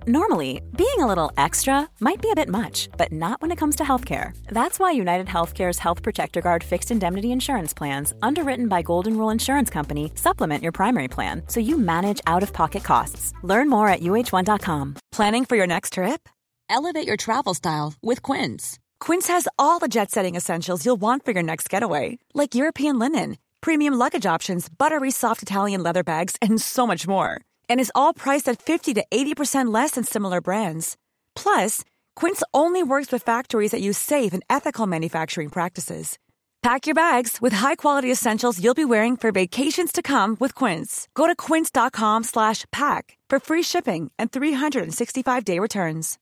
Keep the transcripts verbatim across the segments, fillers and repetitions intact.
Normally, being a little extra might be a bit much, but not when it comes to healthcare. That's why United Healthcare's Health Protector Guard fixed indemnity insurance plans, underwritten by Golden Rule Insurance Company, supplement your primary plan so you manage out-of-pocket costs. Learn more at U H one dot com. Planning for your next trip? Elevate your travel style with Quince. Quince has all the jet-setting essentials you'll want for your next getaway, like European linen, premium luggage options, buttery soft Italian leather bags, and so much more. And is all priced at fifty to eighty percent less than similar brands. Plus, Quince only works with factories that use safe and ethical manufacturing practices. Pack your bags with high-quality essentials you'll be wearing for vacations to come with Quince. Go to quince.com slash pack for free shipping and three sixty-five day returns.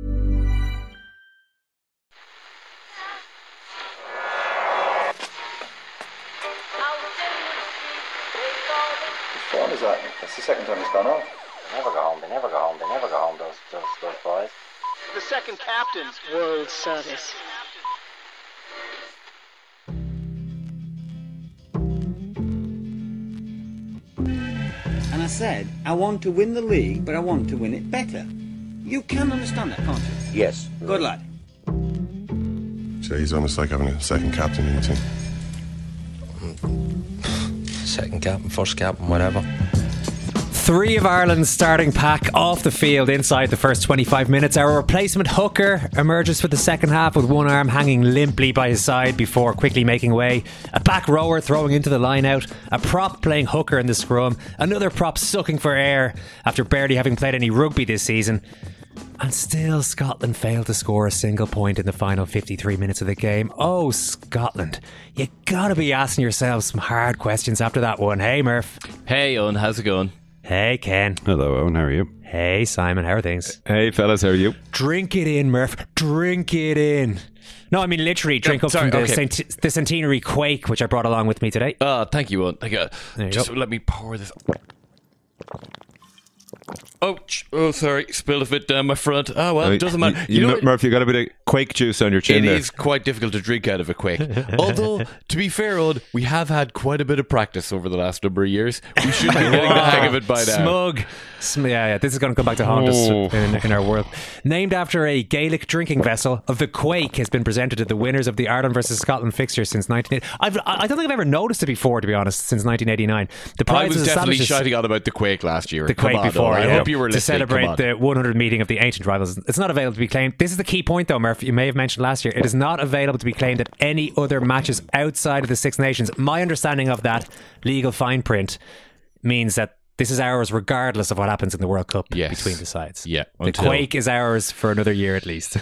What is that? That's the second time it's gone off. They never go home, they never go home, they never go home, those, those, those boys. The second captain's World Service. And I said, I want to win the league, but I want to win it better. You can understand that, can't you? Yes. Good lad. So he's almost like having a second captain in the team. Second captain, first captain, whatever. Three of Ireland's starting pack off the field inside the first twenty-five minutes. Our replacement hooker emerges for the second half with one arm hanging limply by his side before quickly making way. A back rower throwing into the line out. A prop playing hooker in the scrum. Another prop sucking for air after barely having played any rugby this season. And still Scotland failed to score a single point in the final fifty-three minutes of the game. Oh, Scotland. You gotta be asking yourselves some hard questions after that one. Hey, Murph. Hey, Owen. How's it going? Hey, Ken. Hello, Owen. How are you? Hey, Simon. How are things? Hey, fellas. How are you? Drink it in, Murph. Drink it in. No, I mean literally drink Yeah, up sorry, from the, okay. cent- the centenary quake, which I brought along with me today. Uh, thank you, Owen. Thank you. There you Just go. let me pour this. Oh, ch- oh, sorry. Spilled a bit down my front. Oh, well, it doesn't matter. You, you know know, what? Murph, you got a bit of quake juice on your chin It there. is quite difficult to drink out of a quake. Although, to be fair, Owen, we have had quite a bit of practice over the last number of years. We should be getting the hang of it by now. Smug. Sm- yeah, yeah, this is going to come back to haunt us Oh. in, in our world. Named after a Gaelic drinking vessel, of the Quake has been presented to the winners of the Ireland versus Scotland fixture since nineteen eighty. I've, I don't think I've ever noticed it before, to be honest, since nineteen eighty-nine. The I prize was is definitely established as- shouting out about the quake last year. the Come Quake on, before. Owen. I yeah, hope you were to listening. Come celebrate on. the one hundredth meeting of the ancient rivals. It's not available to be claimed. This is the key point, though, Murph. You may have mentioned last year. It is not available to be claimed at any other matches outside of the Six Nations. My understanding of that legal fine print means that this is ours regardless of what happens in the World Cup Yes. between the sides. Yeah, The until- Quake is ours for another year at least.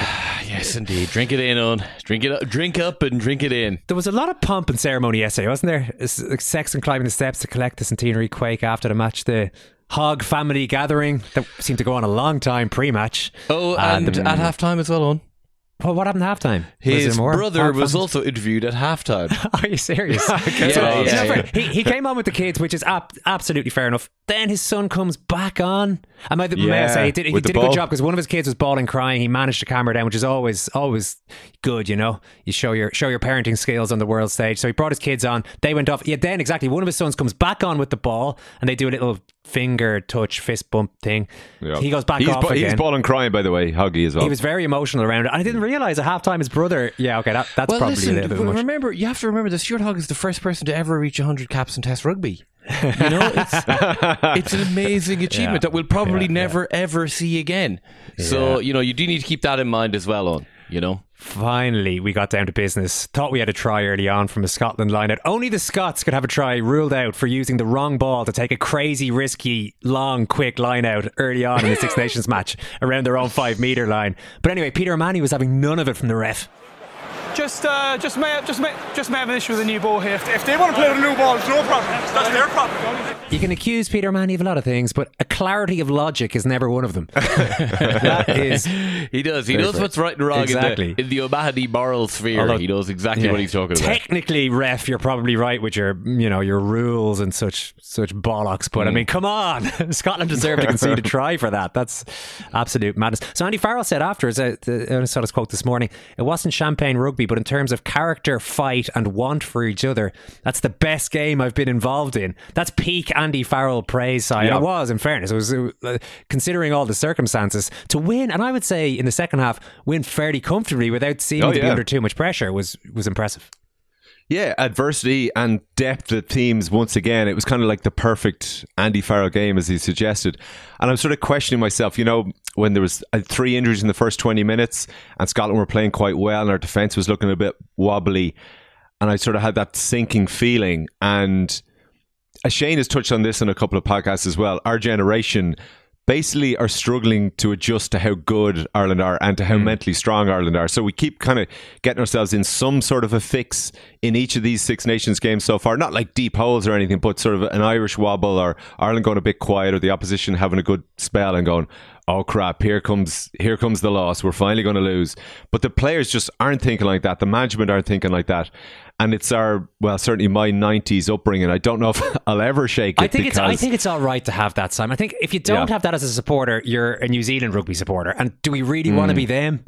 Yes, indeed. Drink it in, Owen. Drink it up, drink up and drink it in. There was a lot of pomp and ceremony yesterday, wasn't there? S- Sexton climbing the steps to collect the centenary Quake after the match. The Hogg family gathering that seemed to go on a long time pre-match. Oh, and, the- at halftime as well, Owen. Well, what happened at halftime? Was His there more? brother Hard was fun? also interviewed at halftime. Are you serious? Yeah, So, yeah, you know, yeah. fair- He, he came on with the kids, which is ab- absolutely fair enough. Then his son comes back on. I might may I Yeah, say he did, he with the did a good ball. job because one of his kids was bawling, crying. He managed to calm her down, which is always always good. You know, you show your show your parenting skills on the world stage. So he brought his kids on. They went off. Yeah, then exactly. One of his sons comes back on with the ball, and they do a little finger touch, fist bump thing. Yeah. He goes back he's off ba- again. He's bawling crying, by the way, Huggy as well. He was very emotional around it. And I didn't realise at halftime his brother. Yeah, okay, that, that's well, probably listen, a little bit but much. remember, you have to remember that Stuart Hogg is the first person to ever reach one hundred caps in Test rugby. You know, it's, it's an amazing achievement Yeah. that we'll probably Yeah, never ever see again. So, Yeah. you know, you do need to keep that in mind as well, on, you know. Finally, we got down to business. Thought we had a try early on from a Scotland line-out. Only the Scots could have a try ruled out for using the wrong ball to take a crazy, risky, long, quick line-out early on in the Six Nations match around their own five-metre line. But anyway, Peter O'Mahony was having none of it from the ref. Just, uh, just may, just may, just may have an issue with a new ball here. If, if they want to play with a new ball, it's no problem. That's their problem. You can accuse Peter O'Mahony of a lot of things, but a clarity of logic is never one of them. That is... He does. He Very knows fair. what's right and wrong Exactly. in the, in the O'Mahony moral sphere. Although- he knows exactly Yeah. what he's talking about. Technically, ref, you're probably right with your, you know, your rules and such such bollocks. But I Mm. mean, come on, Scotland deserve to concede a try for that. That's absolute madness. So Andy Farrell said afterwards, uh, I saw this quote this morning. It wasn't champagne rugby rugby, but in terms of character, fight and want for each other, that's the best game I've been involved in. That's peak Andy Farrell praise, Si. Yeah. And it was, in fairness, it was uh, considering all the circumstances, to win, and I would say in the second half, win fairly comfortably without seeming Oh, to be yeah. under too much pressure was was impressive. Yeah, adversity and depth at themes once again. It was kind of like the perfect Andy Farrell game, as he suggested. And I'm sort of questioning myself, you know, when there was uh, three injuries in the first twenty minutes and Scotland were playing quite well and our defence was looking a bit wobbly. And I sort of had that sinking feeling. And as Shane has touched on this in a couple of podcasts as well, our generation basically are struggling to adjust to how good Ireland are and to how mm. mentally strong Ireland are. So we keep kind of getting ourselves in some sort of a fix in each of these Six Nations games so far. Not like deep holes or anything, but sort of an Irish wobble or Ireland going a bit quiet or the opposition having a good spell and going, oh crap, here comes here comes the loss. We're finally going to lose. But the players just aren't thinking like that. The management aren't thinking like that. And it's our, well, certainly my nineties upbringing. I don't know if I'll ever shake it. I think because it's I think it's all right to have that, Simon. I think if you don't Yeah. have that as a supporter, you're a New Zealand rugby supporter. And do we really want to be them?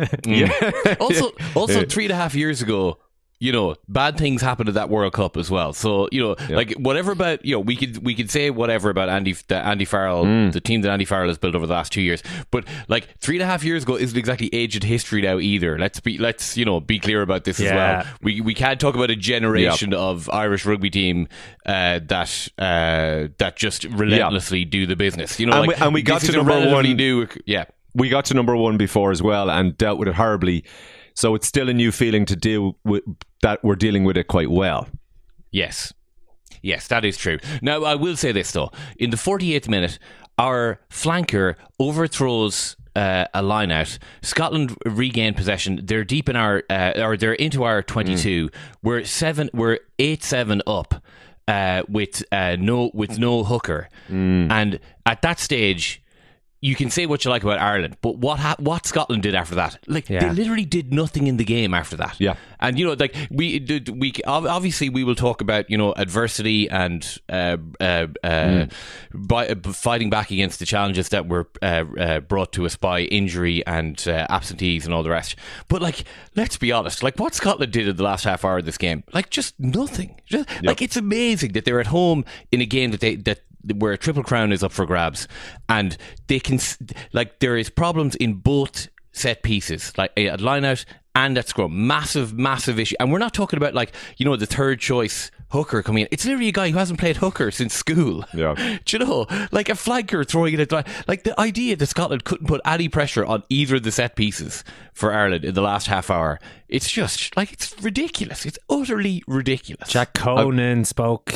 Yeah. Also, also three and a half years ago, you know, bad things happened at that World Cup as well. So, you know, Yeah. like whatever about, you know, we could we could say whatever about Andy the Andy Farrell, Mm. the team that Andy Farrell has built over the last two years. But like three and a half years ago isn't exactly aged history now either. Let's be let's, you know, be clear about this as Yeah. well. We we can't talk about a generation of Irish rugby team uh, that uh, that just relentlessly do the business. You know, And like, we- and we got this to is a number relatively one- new, yeah. we got to number one before as well and dealt with it horribly. So it's still a new feeling to deal with, that we're dealing with it quite well. Yes. Yes, that is true. Now, I will say this, though. In the forty-eighth minute, our flanker overthrows uh, a line out. Scotland regain possession. They're deep in our, uh, or they're into our twenty-two. Mm. We're seven, we're eight seven up uh, with uh, no with no hooker. Mm. And at that stage, you can say what you like about Ireland, but what ha- what Scotland did after that, like Yeah. they literally did nothing in the game after that. Yeah, and you know, like we did, we obviously we will talk about you know adversity and uh, uh, uh, mm. by, uh, fighting back against the challenges that were uh, uh, brought to us by injury and uh, absentees and all the rest. But like, let's be honest, like what Scotland did in the last half hour of this game, like just nothing. Just, yep. Like it's amazing that they're at home in a game that they that. where a Triple Crown is up for grabs, and they can like there is problems in both set pieces, like at line out and at scrum. Massive, massive issue. And we're not talking about like you know the third choice hooker coming in. It's literally a guy who hasn't played hooker since school. Yeah, do you know, like a flanker throwing it at line. Like the idea that Scotland couldn't put any pressure on either of the set pieces for Ireland in the last half hour. It's just like it's ridiculous. It's utterly ridiculous. Jack Conan uh, spoke.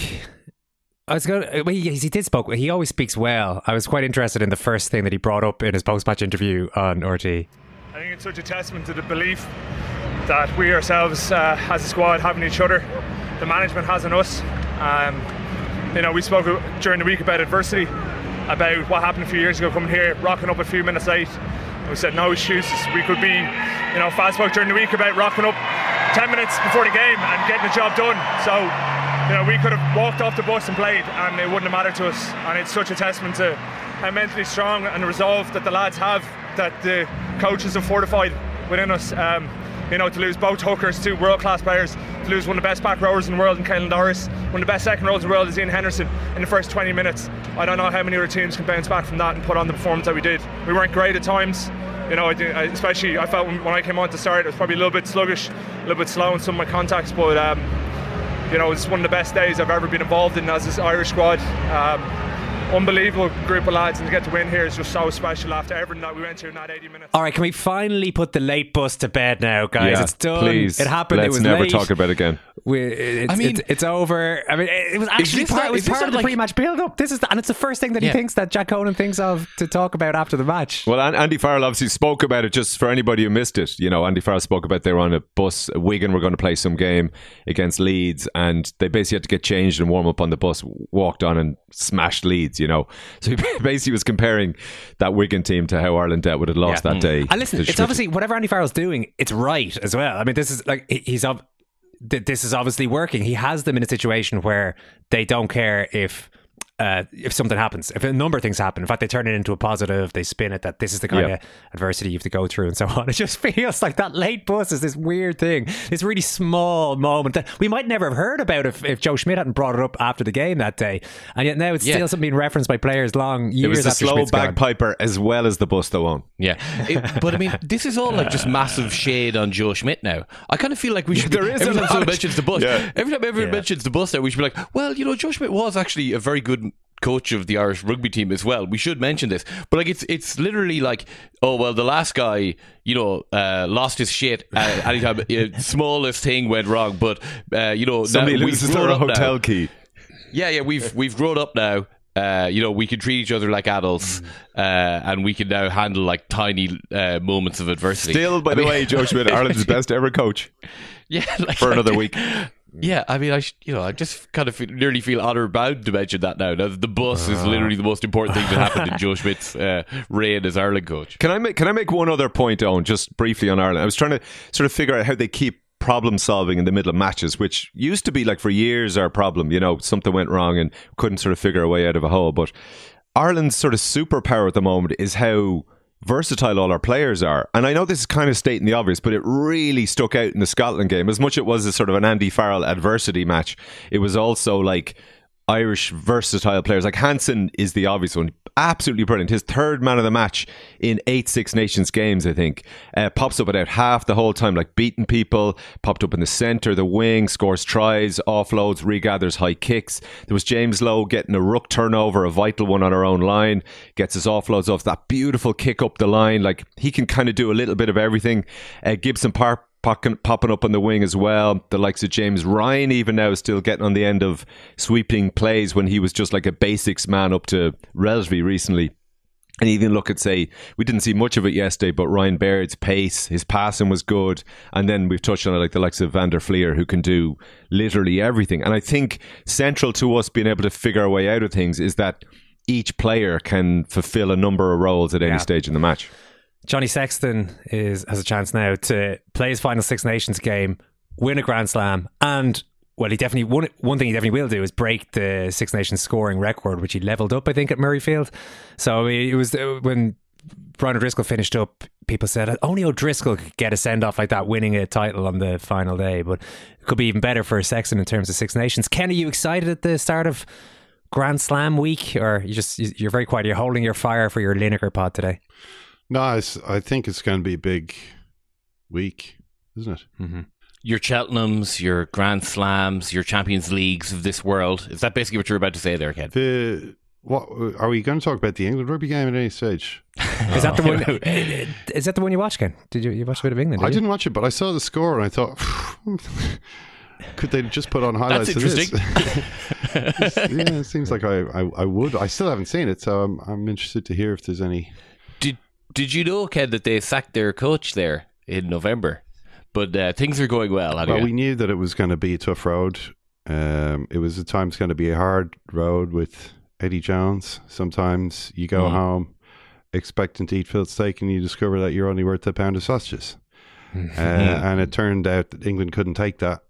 I was going. Well, he, he did spoke. He always speaks well. I was quite interested in the first thing that he brought up in his post-match interview on R T. I think it's such a testament to the belief that we ourselves, uh, as a squad, have in each other. The management has in us. Um, you know, we spoke during the week about adversity, about what happened a few years ago, coming here, rocking up a few minutes late. We said no excuses. We could be, you know, fast spoke during the week about rocking up ten minutes before the game and getting the job done. So. You know, we could have walked off the bus and played and it wouldn't have mattered to us, and it's such a testament to how mentally strong and resolve that the lads have, that the coaches have fortified within us. Um, you know, to lose both hookers, two world-class players, to lose one of the best back rowers in the world in Caelan Doris, one of the best second rows in the world is Ian Henderson in the first twenty minutes. I don't know how many other teams can bounce back from that and put on the performance that we did. We weren't great at times. You know, especially I felt when I came on to start, it was probably a little bit sluggish, a little bit slow in some of my contacts, but um, you know, it's one of the best days I've ever been involved in as this Irish squad. Um, unbelievable group of lads, and to get to win here is just so special after everything that we went through in that eighty minutes. All right, can we finally put the late bus to bed now, guys? Yeah, it's done. please. It happened. Let's it was never late. talk about it again. We, it's, I mean, it's, it's over. I mean, it was actually this part, not- it was is this part not of the like- pre-match build-up. This is, the, and it's the first thing that Yeah. he thinks that Jack Conan thinks of to talk about after the match. Well, An- Andy Farrell obviously spoke about it. Just for anybody who missed it, you know, Andy Farrell spoke about they were on a bus. Wigan were going to play some game against Leeds, and they basically had to get changed and warm up on the bus. Walked on and smashed Leeds. You know, so he basically was comparing that Wigan team to how Ireland dealt with it lost Yeah. that day. And listen, to it's Schmidt. obviously whatever Andy Farrell's doing, it's right as well. I mean, this is like he- he's ob- th- this is obviously working. He has them in a situation where they don't care if Uh, if something happens, if a number of things happen, in fact, they turn it into a positive, they spin it that this is the kind Yeah. of adversity you have to go through and so on. It just feels like that late bus is this weird thing, this really small moment that we might never have heard about if, if Joe Schmidt hadn't brought it up after the game that day. And yet now it's Yeah. still something being referenced by players long years It was the after slow Schmidt's gone. bagpiper as well as the bus, though, on. Yeah, It- but I mean, this is all like just massive shade on Joe Schmidt now. I kind of feel like we should. There be, is every a time lot someone of- mentions the bus, Yeah. every time everyone Yeah. mentions the bus, now we should be like, well, you know, Joe Schmidt was actually a very good coach of the Irish rugby team as well. We should mention this, but like it's it's literally like, oh well, the last guy, you know, uh, lost his shit uh, anytime uh, smallest thing went wrong. But uh, you know, Somebody now, loses we've their grown up hotel now. key. Yeah, yeah, we've we've grown up now. Uh, you know, we can treat each other like adults, uh, and we can now handle like tiny uh, moments of adversity. Still, by I the mean- way, Joe Schmidt, Ireland's best ever coach Yeah, like, for another week. Yeah, I mean, I sh- you know, I just kind of feel, nearly feel honor bound to mention that now. Now, the bus is literally the most important thing that happened in Joe Schmidt's uh, reign as Ireland coach. Can I make Can I make one other point, Owen, just briefly on Ireland? I was trying to sort of figure out how they keep problem solving in the middle of matches, which used to be like for years our problem. You know, something went wrong and couldn't sort of figure a way out of a hole. But Ireland's sort of superpower at the moment is how versatile all our players are. And I know this is kind of stating the obvious, but it really stuck out in the Scotland game. As much as it was a sort of an Andy Farrell adversity match, it was also like Irish versatile players. Like Hansen is the obvious one. Absolutely brilliant. His third man of the match in eight Six Nations games, I think. Uh, pops up at out half the whole time, like beating people. Popped up in the centre, the wing, scores tries, offloads, regathers high kicks. There was James Lowe getting a ruck turnover, a vital one on our own line. Gets his offloads off that beautiful kick up the line. Like he can kind of do a little bit of everything. Uh, Gibson Park Popping, popping up on the wing as well. The likes of James Ryan even now is still getting on the end of sweeping plays when he was just like a basics man up to relatively recently. And even look at, say, we didn't see much of it yesterday, but Ryan Baird's pace, his passing was good. And then we've touched on it like the likes of Van der Fleer, who can do literally everything. And I think central to us being able to figure our way out of things is that each player can fulfill a number of roles at any Yeah. stage in the match. Johnny Sexton is has a chance now to play his final Six Nations game, win a Grand Slam, and well, he definitely one one thing he definitely will do is break the Six Nations scoring record, which he levelled up, I think, at Murrayfield. So it was uh, when Brian O'Driscoll finished up, people said only O'Driscoll could get a send off like that, winning a title on the final day, but it could be even better for Sexton in terms of Six Nations. Ken, are you excited at the start of Grand Slam week, or you just you're very quiet? You're holding your fire for your Lineker pod today. No, it's, I think it's going to be a big week, isn't it? Mm-hmm. Your Cheltenhams, your Grand Slams, your Champions Leagues of this world. Is that basically what you're about to say there, Ken? The what are we going to talk about the England rugby game at any stage? Is that the one? Is that the one you watched, Ken? Did you, you watch a bit of England? Did I you? didn't watch it, but I saw the score and I thought, could they just put on highlights? That's interesting. Of this? Yeah, it seems like I, I, I would. I still haven't seen it, so I'm I'm interested to hear if there's any. Did Did you know, Ken, that they sacked their coach there in November? But uh, things are going well. Well, Anyway. we knew that it was going to be a tough road. Um, it was at times going to be a hard road with Eddie Jones. Sometimes you go Mm. home expecting to eat filled steak and you discover that you're only worth a pound of sausages. uh, and it turned out that England couldn't take that.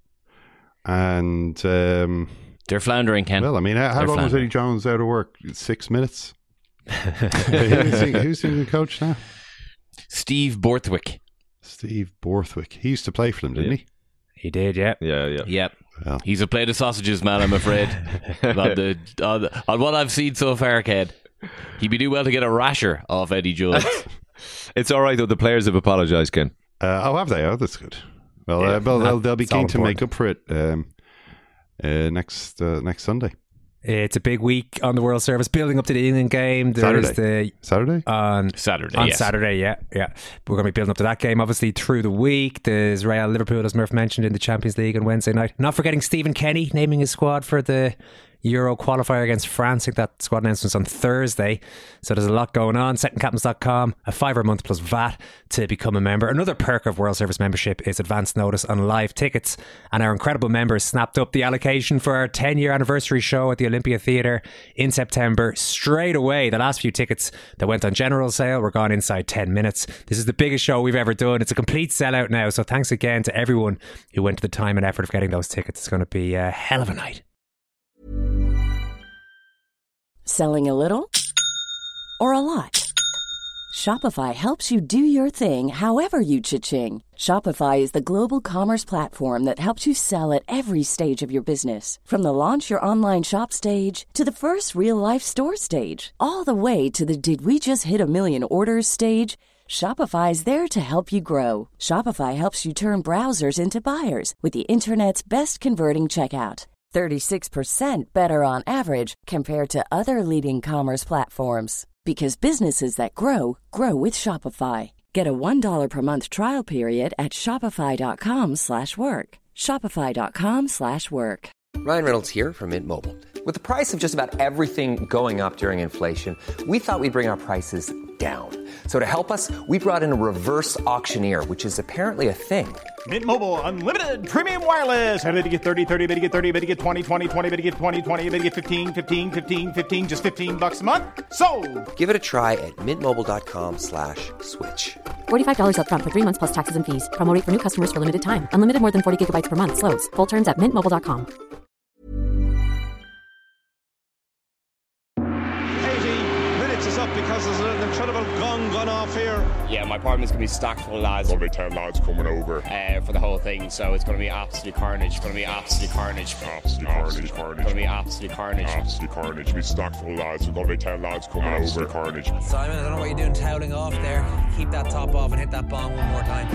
And um, They're floundering, Ken. well, I mean, how, how They're long was floundering. Eddie Jones out of work? Six minutes. who's, the, who's the England coach now? Steve Borthwick. Steve Borthwick. He used to play for them, didn't he? He did, yeah. Yeah, yeah. Yep. Well. He's a plate of sausages, man, I'm afraid. on, the, on, the, on what I've seen so far, Ken. He'd be doing well to get a rasher off Eddie Jones. It's all right, though. The players have apologised, Ken. Uh, oh, have they? Oh, that's good. Well, Yeah, uh, well they'll, they'll be that's all keen to make important. up for it um, uh, next uh, next Sunday. It's a big week on the World Service, building up to the England game. There's Saturday. the Saturday? on Saturday, on yes. Saturday, yeah, yeah. We're going to be building up to that game, obviously, through the week. There's Real Liverpool, as Murph mentioned, in the Champions League on Wednesday night. Not forgetting Stephen Kenny naming his squad for the Euro qualifier against France. I think that squad announcement's on Thursday. So there's a lot going on. second captains dot com, a fiver a month plus V A T to become a member. Another perk of World Service membership is advance notice on live tickets. And our incredible members snapped up the allocation for our ten year anniversary show at the Olympia Theatre in September. Straight away, the last few tickets that went on general sale were gone inside ten minutes. This is the biggest show we've ever done. It's a complete sellout now. So thanks again to everyone who went to the time and effort of getting those tickets. It's going to be a hell of a night. Selling a little or a lot? Shopify helps you do your thing however you cha-ching. Shopify is the global commerce platform that helps you sell at every stage of your business. From the launch your online shop stage to the first real-life store stage, all the way to the did we just hit a million orders stage. Shopify is there to help you grow. Shopify helps you turn browsers into buyers with the internet's best converting checkout. thirty-six percent better on average compared to other leading commerce platforms. Because businesses that grow, grow with Shopify. Get a one dollar per month trial period at shopify.com slash work. Shopify.com slash work. Ryan Reynolds here from Mint Mobile. With the price of just about everything going up during inflation, we thought we'd bring our prices down. So to help us, we brought in a reverse auctioneer, which is apparently a thing. Mint Mobile Unlimited Premium Wireless. How to get thirty, thirty, how to get thirty, how to get twenty, twenty, twenty, how to get twenty, twenty, how to get fifteen, fifteen, fifteen, fifteen, just fifteen bucks a month? Sold! Give it a try at mintmobile.com slash switch. forty-five dollars up front for three months plus taxes and fees. Promo rate for new customers for limited time. Unlimited more than forty gigabytes per month. Slows full terms at mint mobile dot com. Because there's an incredible gun gone off here. Yeah, my apartment's going to be stacked full of lads. Only ten lads coming over. Uh, for the whole thing, so it's going to be absolute carnage. It's going to be absolute carnage. Absolute carnage, carnage. It's going to be absolute carnage. Absolute carnage. We'll be stacked full of lads. We're going to be ten lads coming absolute over. Carnage. Simon, I don't know what you're doing toweling off there. Keep that top off and hit that bong one more time.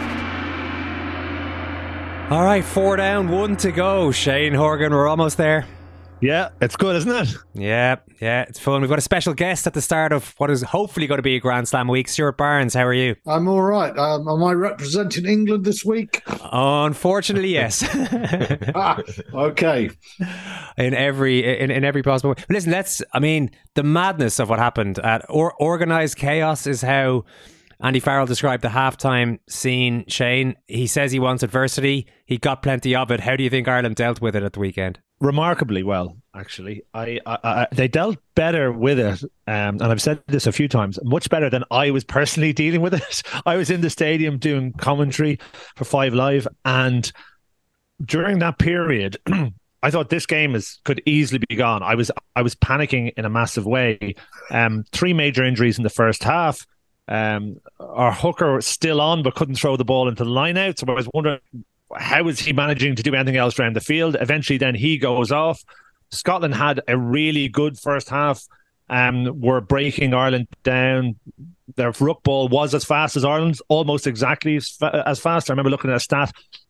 All right, four down, one to go. Shane Horgan, we're almost there. Yeah, it's good, isn't it? Yeah, yeah, it's fun. We've got a special guest at the start of what is hopefully going to be a Grand Slam week. Stuart Barnes, how are you? I'm all right. Um, am I representing England this week? Unfortunately, yes. ah, okay. In every in, in every possible way. But listen, let's. I mean, the madness of what happened at or, organised chaos is how Andy Farrell described the halftime scene. Shane, he says he wants adversity. He got plenty of it. How do you think Ireland dealt with it at the weekend? Remarkably well, actually. I, I, I they dealt better with it, um, and I've said this a few times, much better than I was personally dealing with it. I was in the stadium doing commentary for Five Live, and during that period, I thought this game is could easily be gone. I was I was panicking in a massive way. Um, three major injuries in the first half. Um, our hooker was still on, but couldn't throw the ball into the line out. So I was wondering, how is he managing to do anything else around the field? Eventually, then he goes off. Scotland had a really good first half. Um, were breaking Ireland down. Their ruck ball was as fast as Ireland's, almost exactly as, fa- as fast. I remember looking at a stat.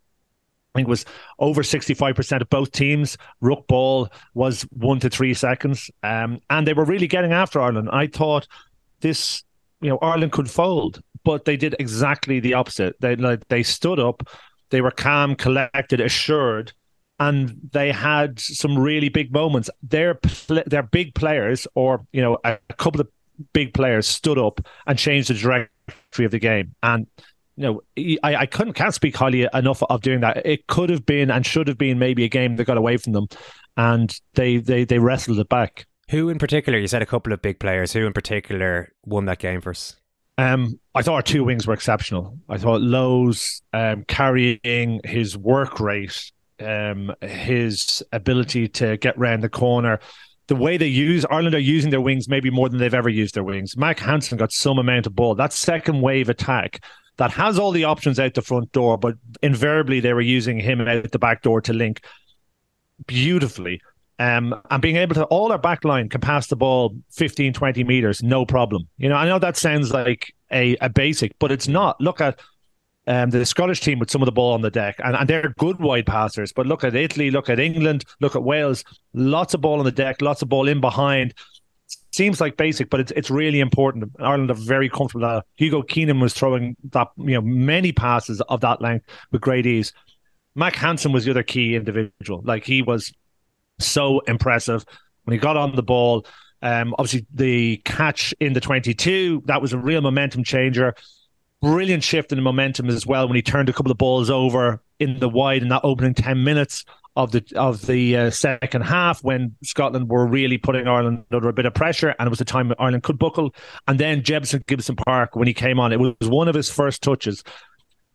I think it was over sixty-five percent of both teams' ruck ball was one to three seconds. Um, and they were really getting after Ireland. I thought this, you know, Ireland could fold, but they did exactly the opposite. They like they stood up. They were calm, collected, assured, and they had some really big moments. Their pl- their big players, or you know, a, a couple of big players, stood up and changed the trajectory of the game. And you know, I, I couldn't can't speak highly enough of doing that. It could have been and should have been maybe a game that got away from them, and they they they wrestled it back. Who in particular? You said a couple of big players. Who in particular won that game for us? Um, I thought our two wings were exceptional. I thought Lowe's um, carrying his work rate, um, his ability to get round the corner, the way they use Ireland are using their wings maybe more than they've ever used their wings. Mac Hansen got some amount of ball. That second wave attack that has all the options out the front door, but invariably they were using him out the back door to link beautifully. Um, and being able to, all our back line can pass the ball fifteen, twenty meters, no problem. You know, I know that sounds like a, a basic, but it's not. Look at um, the Scottish team with some of the ball on the deck, and, and they're good wide passers. But look at Italy, look at England, look at Wales. Lots of ball on the deck, lots of ball in behind. Seems like basic, but it's it's really important. Ireland are very comfortable with that. Hugo Keenan was throwing that, you know, many passes of that length with great ease. Mac Hansen was the other key individual. Like, he was so impressive when he got on the ball. Um, obviously, the catch in the twenty-two, that was a real momentum changer. Brilliant shift in the momentum as well when he turned a couple of balls over in the wide in that opening ten minutes of the of the uh, second half, when Scotland were really putting Ireland under a bit of pressure, and it was the time Ireland could buckle. And then Jebson Gibson Park, when he came on, it was one of his first touches.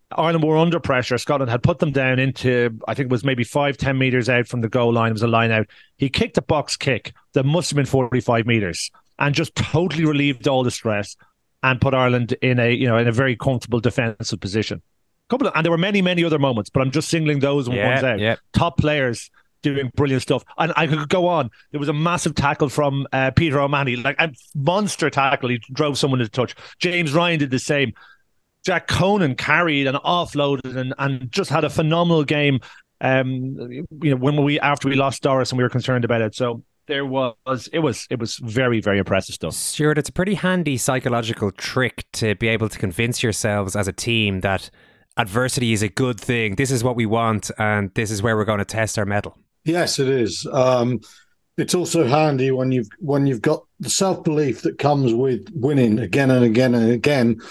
Ireland were under pressure. Scotland had put them down into, I think it was maybe five, ten metres out from the goal line. It was a line out. He kicked a box kick that must have been forty-five metres and just totally relieved all the stress and put Ireland in a, you know, in a very comfortable defensive position. Couple of, and there were many, many other moments, but I'm just singling those yeah, ones out. Yeah. Top players doing brilliant stuff. And I could go on. There was a massive tackle from uh, Peter O'Mahony, like a monster tackle. He drove someone to the touch. James Ryan did the same. Jack Conan carried and offloaded and, and just had a phenomenal game. Um, you know, when we after we lost Doris and we were concerned about it. So there was it was it was very, very impressive stuff. Stuart, it's a pretty handy psychological trick to be able to convince yourselves as a team that adversity is a good thing. This is what we want, and this is where we're going to test our mettle. Yes, it is. Um, it's also handy when you've when you've got the self-belief that comes with winning again and again and again,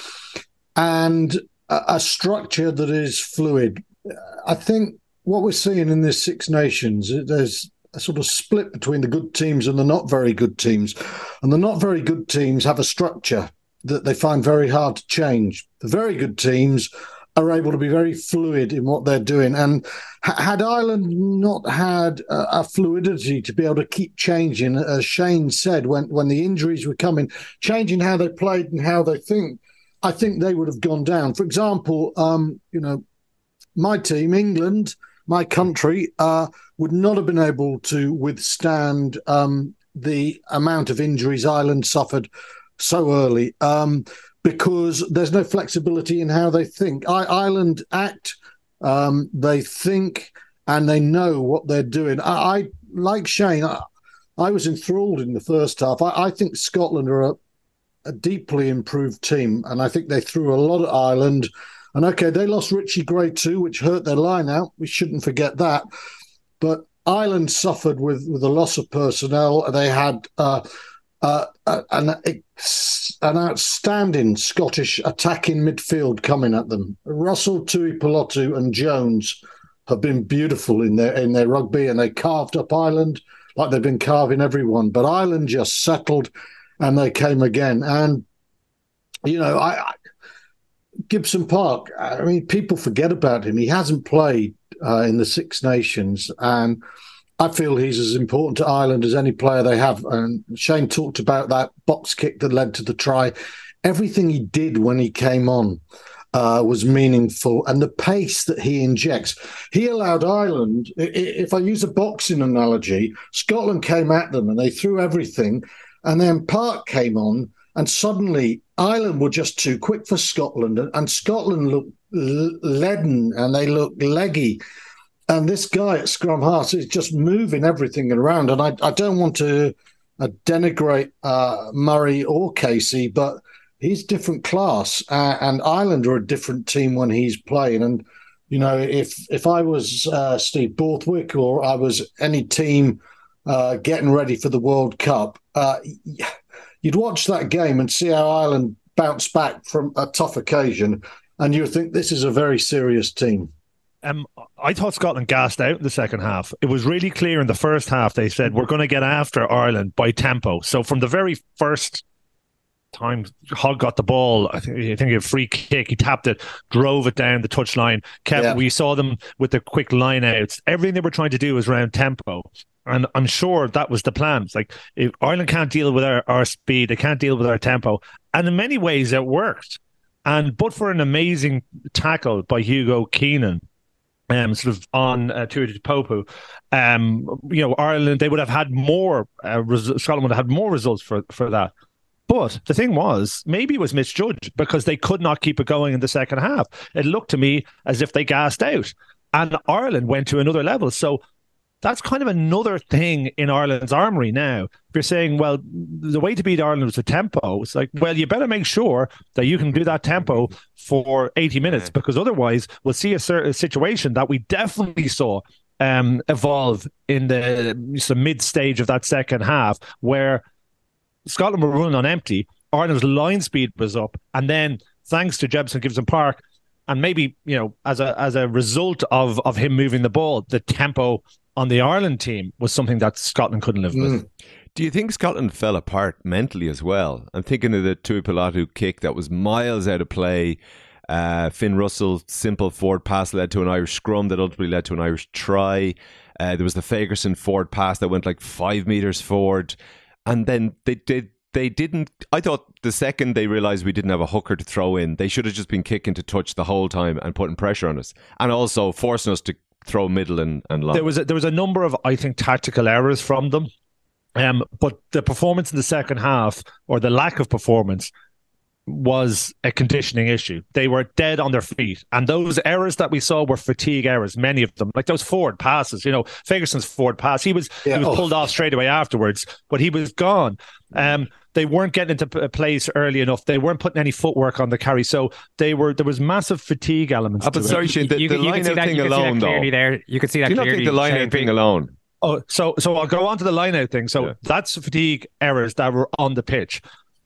and a, a structure that is fluid. I think what we're seeing in this Six Nations, there's a sort of split between the good teams and the not very good teams. And the not very good teams have a structure that they find very hard to change. The very good teams are able to be very fluid in what they're doing. And had Ireland not had a, a fluidity to be able to keep changing, as Shane said, when, when the injuries were coming, changing how they played and how they think, I think they would have gone down. For example, um, you know, my team, England, my country, uh, would not have been able to withstand um, the amount of injuries Ireland suffered so early um, because there's no flexibility in how they think. I, Ireland act, um, they think, and they know what they're doing. I, I like Shane, I, I was enthralled in the first half. I, I think Scotland are a, a deeply improved team, and I think they threw a lot at Ireland. And okay, they lost Richie Gray too, which hurt their line out. We shouldn't forget that. But Ireland suffered with, with the loss of personnel. They had uh, uh, an, an outstanding Scottish attacking midfield coming at them. Russell, Tuipulotu and Jones have been beautiful in their in their rugby, and they carved up Ireland like they've been carving everyone. But Ireland just settled, and they came again. And, you know, I... I Gibson Park, I mean, people forget about him. He hasn't played uh, in the Six Nations, and I feel he's as important to Ireland as any player they have. And Shane talked about that box kick that led to the try. Everything he did when he came on uh, was meaningful, and the pace that he injects. He allowed Ireland, if I use a boxing analogy, Scotland came at them and they threw everything, and then Park came on, and suddenly Ireland were just too quick for Scotland, and Scotland looked leaden and they looked leggy. And this guy at scrum half is just moving everything around. And I, I don't want to uh, denigrate uh, Murray or Casey, but he's different class. Uh, and Ireland are a different team when he's playing. And, you know, if if I was uh, Steve Borthwick or I was any team uh, getting ready for the World Cup, uh, you'd watch that game and see how Ireland bounced back from a tough occasion, and you would think this is a very serious team. Um, I thought Scotland gassed out in the second half. It was really clear in the first half. They said, we're going to get after Ireland by tempo. So from the very first time Hogg got the ball, I think, I think a free kick, he tapped it, drove it down the touchline. Kept, yeah. We saw them with the quick line outs. Everything they were trying to do was around tempo. And I'm sure that was the plan. It's like, if Ireland can't deal with our, our speed, they can't deal with our tempo. And in many ways, it worked. And but for an amazing tackle by Hugo Keenan, um, sort of on uh, Tuipulotu, um, you know, Ireland, they would have had more, uh, res- Scotland would have had more results for, for that. But the thing was, maybe it was misjudged because they could not keep it going in the second half. It looked to me as if they gassed out. And Ireland went to another level. So that's kind of another thing in Ireland's armoury now. If you're saying, well, the way to beat Ireland was the tempo, it's like, well, you better make sure that you can do that tempo for eighty minutes, because otherwise we'll see a, certain situation that we definitely saw um, evolve in the, the mid-stage of that second half, where Scotland were running on empty, Ireland's line speed was up, and then thanks to Jebson Gibson Park, and maybe, you know, as a as a result of, of him moving the ball, the tempo on the Ireland team was something that Scotland couldn't live with. Mm. Do you think Scotland fell apart mentally as well? I'm thinking of the Tuipulotu kick that was miles out of play. Uh, Finn Russell, simple forward pass led to an Irish scrum that ultimately led to an Irish try. Uh, there was the Fagerson forward pass that went like five metres forward. And then they did. They didn't. I thought the second they realised we didn't have a hooker to throw in, they should have just been kicking to touch the whole time and putting pressure on us, and also forcing us to throw middle and, and long. There was a, there was a number of, I think, tactical errors from them, um, but the performance in the second half, or the lack of performance, was a conditioning issue. They were dead on their feet, and those errors that we saw were fatigue errors, many of them, like those forward passes. You know, Fagerson's forward pass, he was yeah, he was oh. pulled off straight away afterwards, but he was gone. Um, they weren't getting into a place early enough. They weren't putting any footwork on the carry, so they were. There was massive fatigue elements. Oh, but to sorry, it. Shane, the, you, the you line out thing alone, though. There. You could see that. Do you not clearly, think the line out thing alone? Oh, so so I'll go on to the line out thing. So yeah. that's fatigue errors that were on the pitch.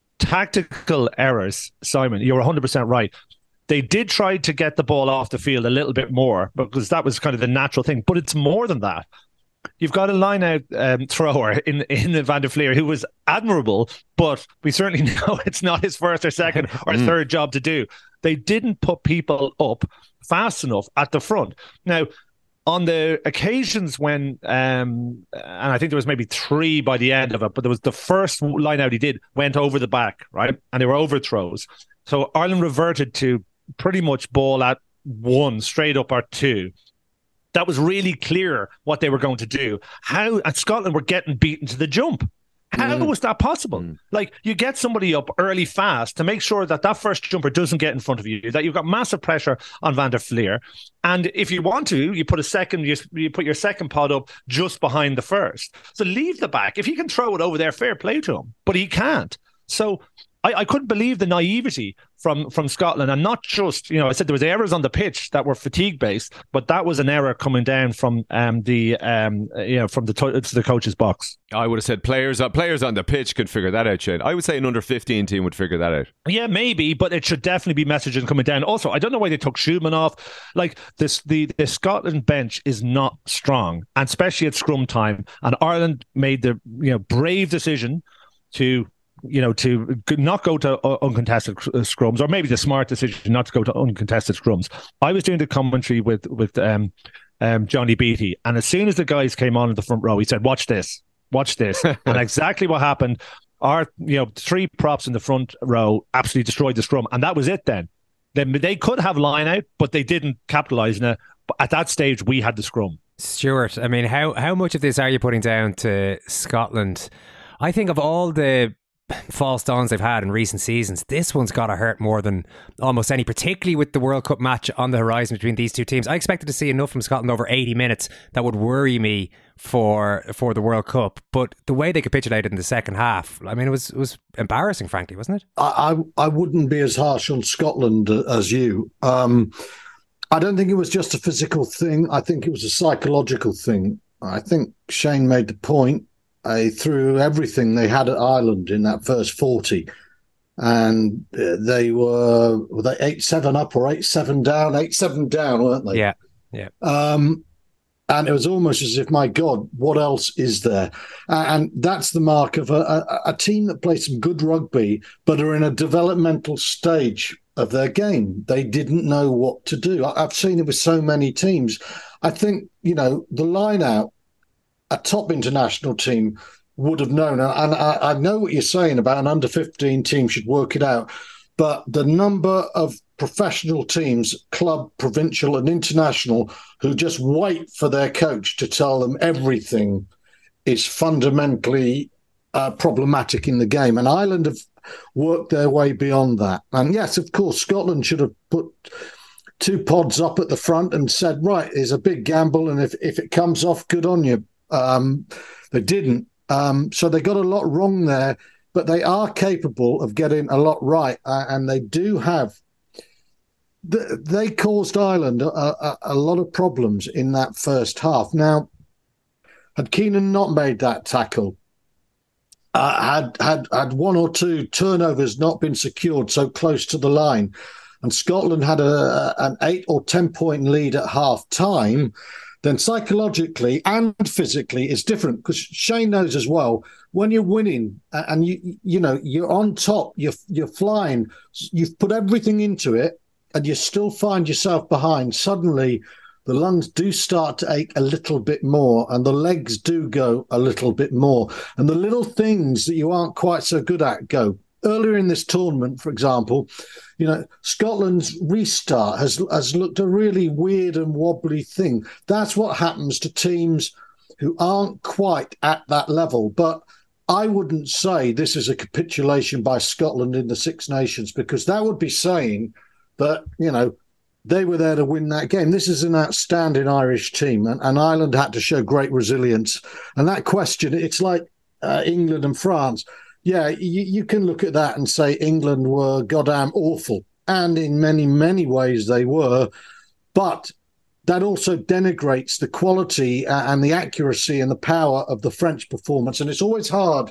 Tactical errors, Simon, you're one hundred percent right. They did try to get the ball off the field a little bit more because that was kind of the natural thing. But it's more than that. You've got a line-out um, thrower in, in Van der Fleer who was admirable, but we certainly know it's not his first or second or mm. third job to do. They didn't put people up fast enough at the front. Now, on the occasions when, um, and I think there was maybe three by the end of it, but there was the first line out he did went over the back, right? And they were overthrows. So Ireland reverted to pretty much ball at one, straight up or two. That was really clear what they were going to do. How, and Scotland were getting beaten to the jump. How mm. was that possible? Mm. Like, you get somebody up early fast to make sure that that first jumper doesn't get in front of you, that you've got massive pressure on Van der Fleer. And if you want to, you put a second, you, you put your second pod up just behind the first. So leave the back. If he can throw it over there, fair play to him. But he can't. So I, I couldn't believe the naivety from, from Scotland, and not just, you know, I said there was errors on the pitch that were fatigue based, but that was an error coming down from um, the um, you know from the to- to the coach's box. I would have said players uh, players on the pitch could figure that out, Shane. I would say an under fifteen team would figure that out. Yeah, maybe, but it should definitely be messaging coming down. Also, I don't know why they took Schumann off. Like this, the the Scotland bench is not strong, and especially at scrum time. And Ireland made the you know brave decision to. you know, to not go to uncontested scrums, or maybe the smart decision not to go to uncontested scrums. I was doing the commentary with with um, um, Johnny Beattie, and as soon as the guys came on in the front row, he said, watch this, watch this. And exactly what happened, our, you know, three props in the front row absolutely destroyed the scrum, and that was it then. They, they could have line out, but they didn't capitalise on it. But at that stage, we had the scrum. Stuart, I mean, how, how much of this are you putting down to Scotland? I think of all the false dawns they've had in recent seasons, this one's got to hurt more than almost any, particularly with the World Cup match on the horizon between these two teams. I expected to see enough from Scotland over eighty minutes that would worry me for for the World Cup, but the way they capitulated in the second half, I mean, it was it was embarrassing, frankly, wasn't it? I I, I wouldn't be as harsh on Scotland as you. Um, I don't think it was just a physical thing. I think it was a psychological thing. I think Shane made the point. They threw everything they had at Ireland in that first forty, and they were were they eight seven up or eight seven down, eight seven down, weren't they? Yeah, yeah. Um, and it was almost as if, my God, what else is there? And that's the mark of a, a, a team that plays some good rugby, but are in a developmental stage of their game. They didn't know what to do. I've seen it with so many teams. I think, you know, the line out, a top international team would have known. And I, I know what you're saying about an under fifteen team should work it out. But the number of professional teams, club, provincial and international, who just wait for their coach to tell them everything is fundamentally uh, problematic in the game. And Ireland have worked their way beyond that. And yes, of course, Scotland should have put two pods up at the front and said, right, it's a big gamble. And if, if it comes off, good on you. Um, they didn't. Um, so they got a lot wrong there, but they are capable of getting a lot right. Uh, and they do have, th- they caused Ireland a, a, a lot of problems in that first half. Now, had Keenan not made that tackle, uh, had, had, had one or two turnovers not been secured so close to the line, and Scotland had a, an eight or ten point lead at half time, then psychologically and physically it's different, because Shane knows as well, when you're winning and you you know you're on top, you're you're flying, you've put everything into it, and you still find yourself behind, suddenly the lungs do start to ache a little bit more and the legs do go a little bit more. And the little things that you aren't quite so good at go. Earlier in this tournament, for example, you know, Scotland's restart has has looked a really weird and wobbly thing. That's what happens to teams who aren't quite at that level. But I wouldn't say this is a capitulation by Scotland in the Six Nations, because that would be saying that, you know, they were there to win that game. This is an outstanding Irish team, and, and Ireland had to show great resilience. And that question, it's like uh, England and France. Yeah, you, you can look at that and say England were goddamn awful. And in many, many ways they were. But that also denigrates the quality and the accuracy and the power of the French performance. And it's always hard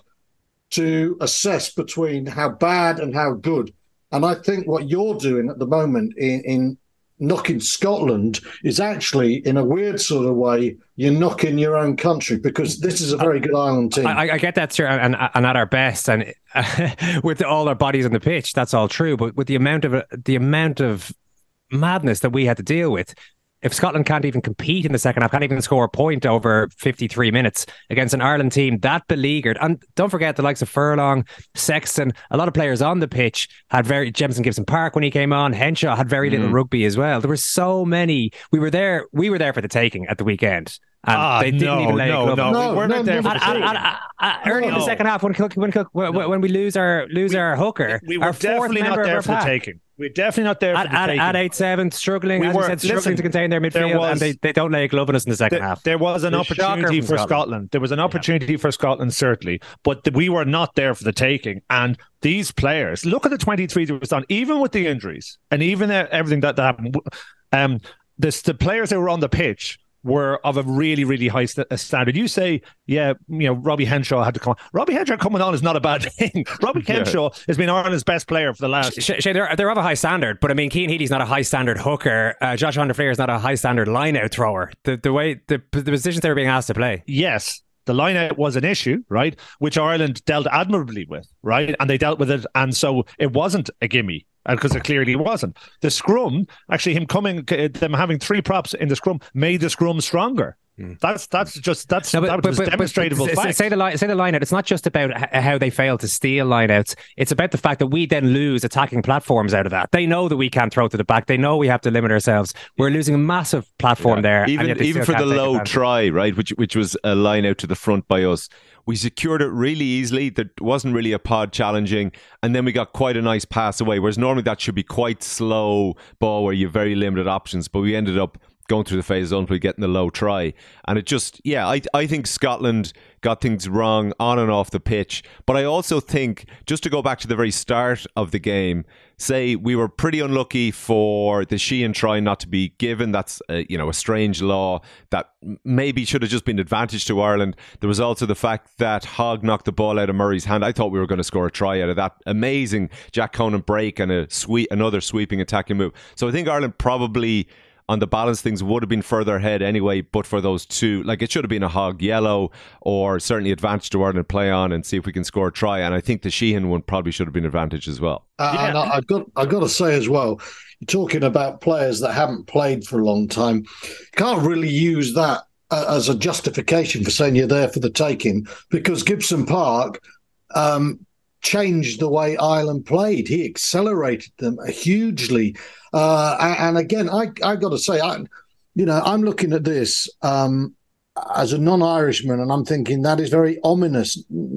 to assess between how bad and how good. And I think what you're doing at the moment in, in knocking Scotland is actually, in a weird sort of way, you're knocking your own country, because this is a very good Ireland team. I, I get that, sir, and, and at our best, and uh, with all our bodies on the pitch, that's all true. But with the amount of the amount of madness that we had to deal with, if Scotland can't even compete in the second half, can't even score a point over fifty-three minutes against an Ireland team that beleaguered, and don't forget the likes of Furlong, Sexton, a lot of players on the pitch had very, Jemison Gibson Park when he came on, Henshaw had very little mm. rugby as well. There were so many. We were there. We were there for the taking at the weekend. And ah, they didn't no, even lay no, a glove. no, no, we weren't no, there no, for the and, taking. and, and, and, early in the second half, when Cook, when, Cook, when, when we lose our lose we, our hooker, we were our definitely not there for the taking. We're definitely not there for at, the at, taking. At eight seven, struggling, we as were, you said, struggling listen, to contain their midfield, was, and they, they don't lay a glove on us in the second there, half. There was an the opportunity for Scotland. Scotland. There was an opportunity yeah. for Scotland, certainly, but the, we were not there for the taking. And these players, look at the twenty-three that was done, even with the injuries and even everything that, that happened. Um, this, the players that were on the pitch were of a really, really high st- standard. You say, yeah, you know, Robbie Henshaw had to come on. Robbie Henshaw coming on is not a bad thing. Robbie yeah. Henshaw has been Ireland's best player for the last... Sh- sh- they're, they're of a high standard, but I mean, Cian Healy's not a high standard hooker. Uh, Josh van der Flier is not a high standard line-out thrower. The, the way, the, the positions they were being asked to play. Yes. The line-out was an issue, right, which Ireland dealt admirably with, right, and they dealt with it, and so it wasn't a gimme, because it clearly wasn't. The scrum, actually, him coming, them having three props in the scrum made the scrum stronger. Mm. That's that's just that's no, but, that was but, but, demonstrable but, fact. Say the line, say the line out. It's not just about h- how they failed to steal lineouts. It's about the fact that we then lose attacking platforms out of that. They know that we can't throw to the back. They know we have to limit ourselves. We're losing a massive platform yeah. there, even even for the low advantage. try, right, which which was a line out to the front by us. We secured it really easily. There wasn't really a pod challenging, and then we got quite a nice pass away. Whereas normally that should be quite slow ball where you have very limited options. But we ended up going through the phases until getting the low try. And it just, yeah, I I think Scotland got things wrong on and off the pitch. But I also think, just to go back to the very start of the game, say we were pretty unlucky for the Sheehan try not to be given. That's, a, you know, a strange law that maybe should have just been advantage to Ireland. There was also the fact that Hogg knocked the ball out of Murray's hand. I thought we were going to score a try out of that amazing Jack Conan break and a sweep, another sweeping attacking move. So I think Ireland probably, on the balance, things would have been further ahead anyway, but for those two, like, it should have been a Hogg yellow, or certainly advantage to Ireland play on and see if we can score a try. And I think the Sheehan one probably should have been advantage as well. Uh, yeah. And I, I've got I've got to say as well, you're talking about players that haven't played for a long time. You can't really use that uh, as a justification for saying you're there for the taking, because Gibson Park um, changed the way Ireland played. He accelerated them hugely. Uh, and again, I I got to say, I, you know, I'm looking at this um, as a non-Irishman, and I'm thinking that is very ominous.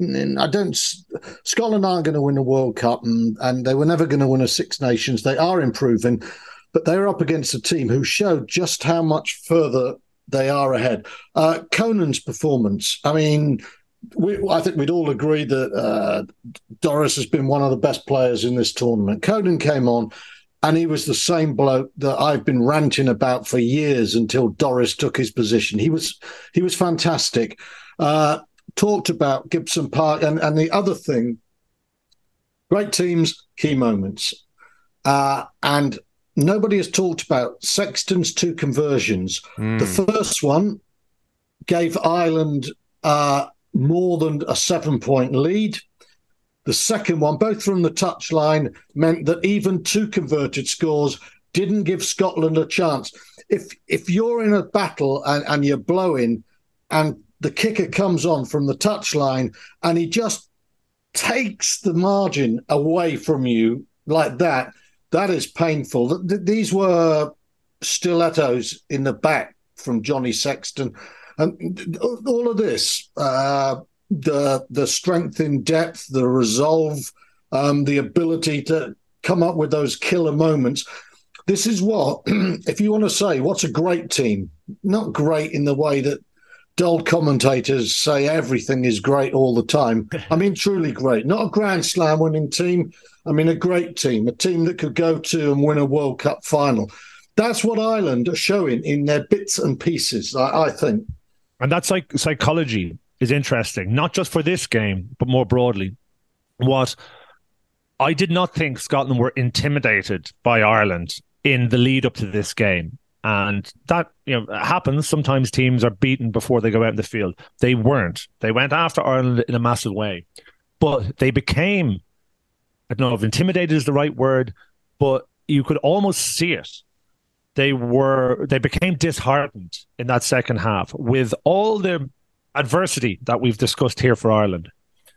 I don't. Scotland aren't going to win a World Cup, and, and they were never going to win a Six Nations. They are improving, but they're up against a team who showed just how much further they are ahead. Uh, Conan's performance, I mean, we, I think we'd all agree that uh, Doris has been one of the best players in this tournament. Conan came on, and he was the same bloke that I've been ranting about for years until Doris took his position. He was he was fantastic. Uh, talked about Gibson Park, and, and the other thing, great teams, key moments. Uh, and nobody has talked about Sexton's two conversions. Mm. The first one gave Ireland uh, more than a seven-point lead. The second one, both from the touchline, meant that even two converted scores didn't give Scotland a chance. If if you're in a battle and, and you're blowing, and the kicker comes on from the touchline and he just takes the margin away from you like that, that is painful. These were stilettos in the back from Johnny Sexton. And all of this, uh, the the strength in depth, the resolve, um, the ability to come up with those killer moments. This is what, if you want to say, what's a great team? Not great in the way that dull commentators say everything is great all the time. I mean, truly great. Not a Grand Slam winning team. I mean, a great team, a team that could go to and win a World Cup final. That's what Ireland are showing in their bits and pieces, I, I think. And that psych- psychology is interesting, not just for this game, but more broadly. What I did not think Scotland were intimidated by Ireland in the lead up to this game. And that, you know, happens. Sometimes teams are beaten before they go out in the field. They weren't. They went after Ireland in a massive way. But they became, I don't know if intimidated is the right word, but you could almost see it. They were, they became disheartened in that second half with all the adversity that we've discussed here for Ireland.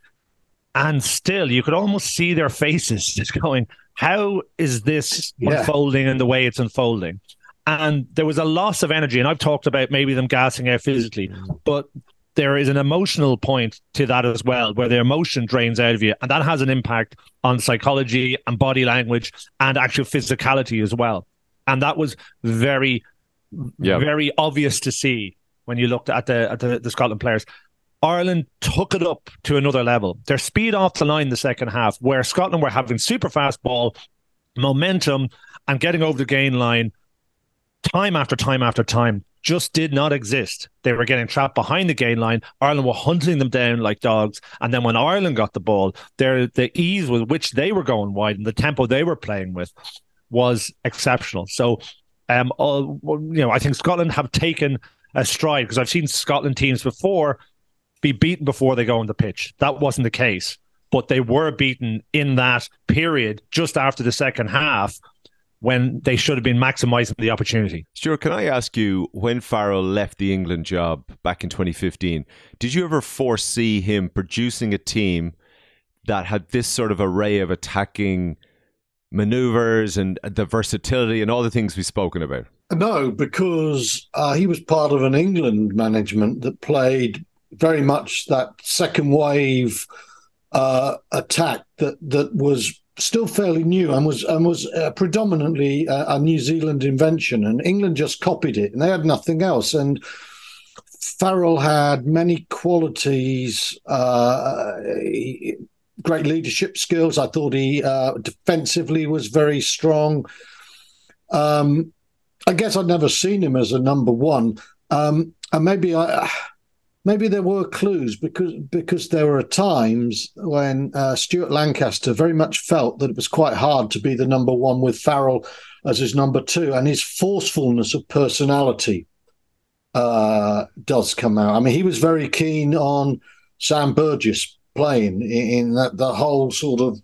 And still, you could almost see their faces just going, how is this yeah. unfolding in the way it's unfolding? And there was a loss of energy. And I've talked about maybe them gassing out physically, but there is an emotional point to that as well, where the emotion drains out of you. And that has an impact on psychology and body language and actual physicality as well. And that was very, yeah. very obvious to see when you looked at the, at the the Scotland players. Ireland took it up to another level. Their speed off the line in the second half, where Scotland were having super fast ball, momentum, and getting over the gain line time after time after time, just did not exist. They were getting trapped behind the gain line. Ireland were hunting them down like dogs. And then when Ireland got the ball, their the ease with which they were going wide and the tempo they were playing with was exceptional. So, um, all, you know, I think Scotland have taken a stride, because I've seen Scotland teams before be beaten before they go on the pitch. That wasn't the case, but they were beaten in that period just after the second half, when they should have been maximising the opportunity. Stuart, can I ask you, when Farrell left the England job back in twenty fifteen, did you ever foresee him producing a team that had this sort of array of attacking manoeuvres and the versatility and all the things we've spoken about? No, because uh, he was part of an England management that played very much that second wave uh, attack that that was still fairly new and was and was uh, predominantly a, a New Zealand invention, and England just copied it, and they had nothing else. And Farrell had many qualities, uh, he, great leadership skills. I thought he uh, defensively was very strong. Um, I guess I'd never seen him as a number one, um, and maybe I. Maybe there were clues, because because there were times when uh, Stuart Lancaster very much felt that it was quite hard to be the number one with Farrell as his number two, and his forcefulness of personality uh, does come out. I mean, he was very keen on Sam Burgess playing in, in that the whole sort of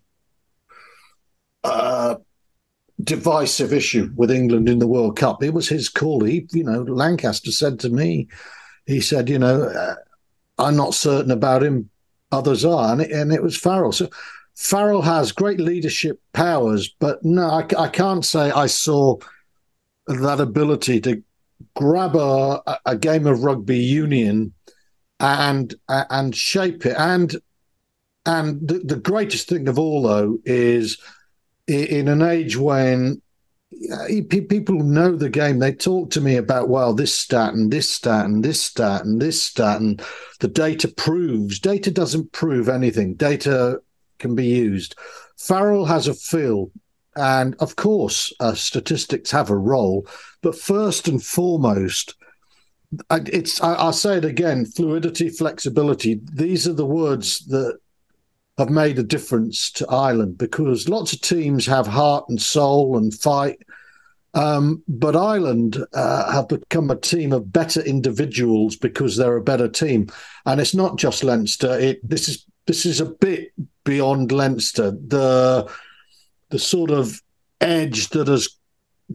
uh, divisive issue with England in the World Cup. It was his call. He, you know, Lancaster said to me, he said, you know, uh, I'm not certain about him, others are. And it, and it was Farrell. So Farrell has great leadership powers, but no, I, I can't say I saw that ability to grab a, a game of rugby union and and shape it. And and the, the greatest thing of all, though, is in an age when people know the game, they talk to me about, well, this stat and this stat and this stat and this stat, and the data proves. Data doesn't prove anything. Data can be used. Farrell has a feel, and of course, uh, statistics have a role, but first and foremost, it's, I, I'll say it again, fluidity, flexibility. These are the words that have made a difference to Ireland, because lots of teams have heart and soul and fight. Um, but Ireland uh, have become a team of better individuals because they're a better team. And it's not just Leinster. It, this is this is a bit beyond Leinster. The, the sort of edge that has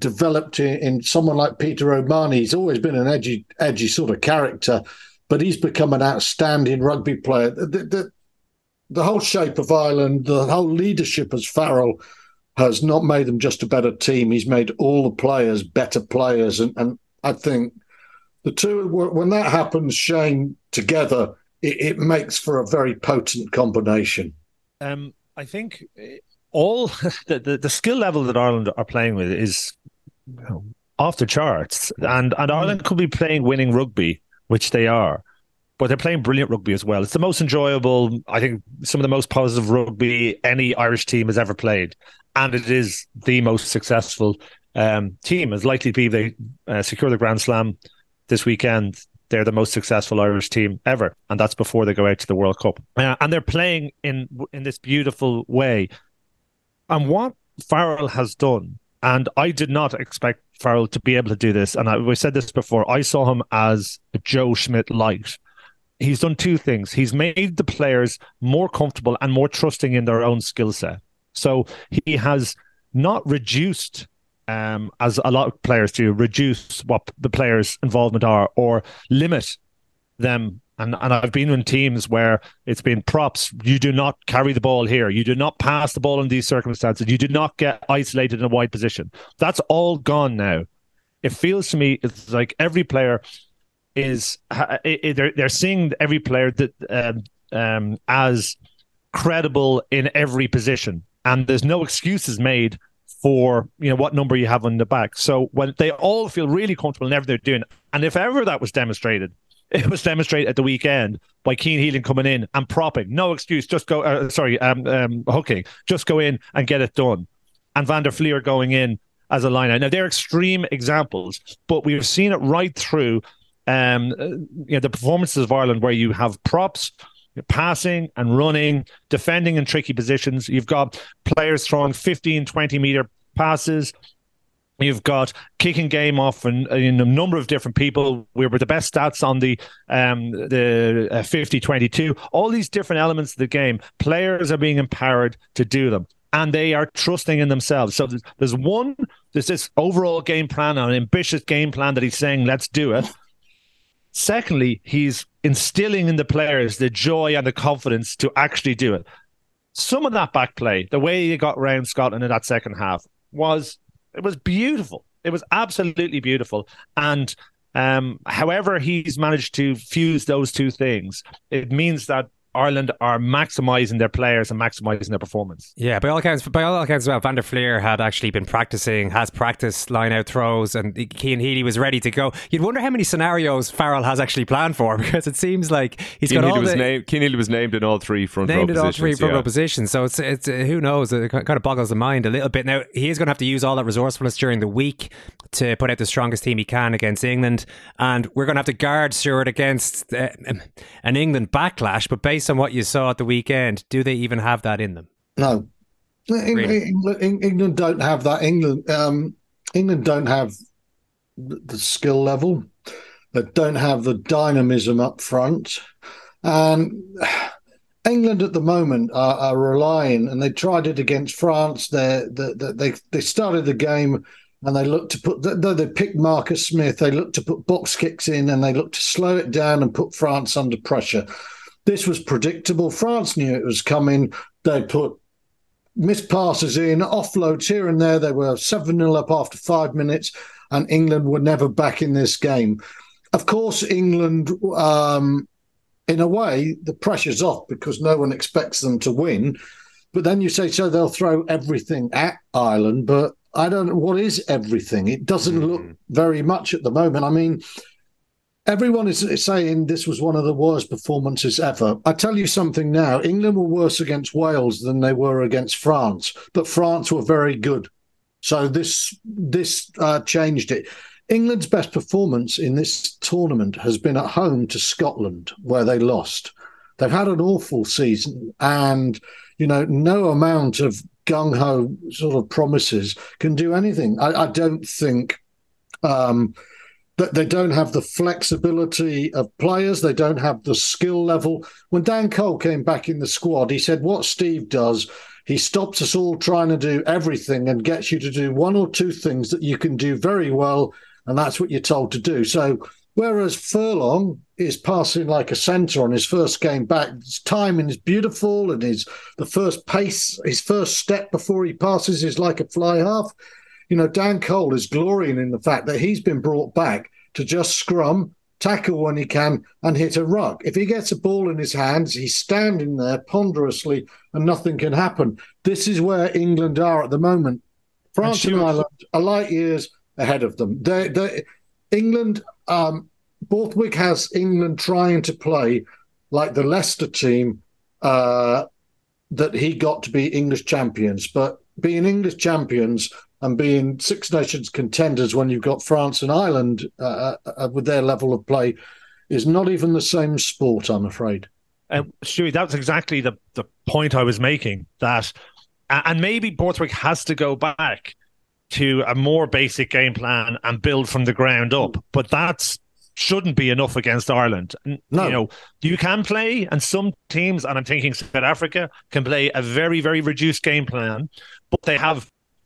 developed in, in someone like Peter O'Mahony. He's always been an edgy, edgy sort of character, but he's become an outstanding rugby player. The, the, the whole shape of Ireland, the whole leadership as Farrell has not made them just a better team. He's made all the players better players. And, and I think the two, when that happens, Shane, together, it, it makes for a very potent combination. Um, I think all the, the, the skill level that Ireland are playing with is you know, off the charts. And, and Ireland could be playing winning rugby, which they are. But they're playing brilliant rugby as well. It's the most enjoyable, I think, some of the most positive rugby any Irish team has ever played. And it is the most successful um, team. It's likely to be they uh, secure the Grand Slam this weekend. They're the most successful Irish team ever. And that's before they go out to the World Cup. Uh, and they're playing in in this beautiful way. And what Farrell has done, and I did not expect Farrell to be able to do this, and I, we said this before, I saw him as a Joe Schmidt light. He's done two things. He's made the players more comfortable and more trusting in their own skill set. So he has not reduced, um, as a lot of players do, reduce what the players' involvement are or limit them. And, and I've been in teams where it's been props. You do not carry the ball here. You do not pass the ball in these circumstances. You do not get isolated in a wide position. That's all gone now. It feels to me it's like every player is they're they're seeing every player that um, um, as credible in every position, and there's no excuses made for you know what number you have on the back. So when they all feel really comfortable in everything they're doing, and if ever that was demonstrated, it was demonstrated at the weekend by Cian Healing coming in and propping. No excuse, just go. Uh, sorry, um, um, hooking, just go in and get it done. And Van der Fleer going in as a line-out. Now they're extreme examples, but we've seen it right through. Um, you know, the performances of Ireland where you have props, passing and running, defending in tricky positions. You've got players throwing fifteen, twenty metre passes. You've got kicking game off in, in a number of different people. We were the best stats on the um, the uh, fifty twenty-two. All these different elements of the game, players are being empowered to do them. And they are trusting in themselves. So there's, there's one, there's this overall game plan, an ambitious game plan that he's saying, let's do it. Secondly, he's instilling in the players the joy and the confidence to actually do it. Some of that back play, the way he got round Scotland in that second half, was it was beautiful. It was absolutely beautiful. And um, however he's managed to fuse those two things, it means that Ireland are maximising their players and maximising their performance. Yeah, by all accounts, by all accounts, well, Van der Fleer had actually been practicing, has practiced line-out throws, and Cian Healy was ready to go. You'd wonder how many scenarios Farrell has actually planned for, because it seems like he's Cian got Healy all was the... named, Cian Healy was named in all three front row named positions. in all three front yeah. row positions, so it's, it's uh, who knows, it kind of boggles the mind a little bit. Now, he is going to have to use all that resourcefulness during the week to put out the strongest team he can against England, and we're going to have to guard Stuart against uh, an England backlash, but based on what you saw at the weekend, do they even have that in them? No. Really? England, England don't have that. England um, England don't have the skill level. They don't have the dynamism up front. And England at the moment are, are relying, and they tried it against France. They they they started the game and they looked to put, though they picked Marcus Smith, they looked to put box kicks in and they looked to slow it down and put France under pressure. This was predictable. France knew it was coming. They put missed passes in, offloads here and there. They were seven nil up after five minutes, and England were never back in this game. Of course, England, um, in a way, the pressure's off because no one expects them to win. But then you say, so they'll throw everything at Ireland. But I don't know, what is everything? It doesn't mm-hmm. look very much at the moment. I mean, everyone is saying this was one of the worst performances ever. I tell you something now, England were worse against Wales than they were against France, but France were very good. So this this uh, changed it. England's best performance in this tournament has been at home to Scotland, where they lost. They've had an awful season, and you know, no amount of gung-ho sort of promises can do anything. I, I don't think... Um, That they don't have the flexibility of players. They don't have the skill level. When Dan Cole came back in the squad, he said what Steve does, He stops us all trying to do everything and gets you to do one or two things that you can do very well, and that's what you're told to do. So whereas Furlong is passing like a centre on his first game back, his timing is beautiful, and his the first pace, his first step before he passes is like a fly half. You know, Dan Cole is glorying in the fact that he's been brought back to just scrum, tackle when he can, and hit a ruck. If he gets a ball in his hands, he's standing there ponderously and nothing can happen. This is where England are at the moment. France and, and Ireland are light years ahead of them. They, they, England, um, Borthwick has England trying to play like the Leicester team uh, that he got to be English champions. But being English champions and being Six Nations contenders when you've got France and Ireland uh, uh, with their level of play is not even the same sport, I'm afraid. Uh, Stewie, that's exactly the, the point I was making. That, and maybe Borthwick has to go back to a more basic game plan and build from the ground up, but that's shouldn't be enough against Ireland. No. You know, you can play, and some teams, and I'm thinking South Africa, can play a very, very reduced game plan, but they have.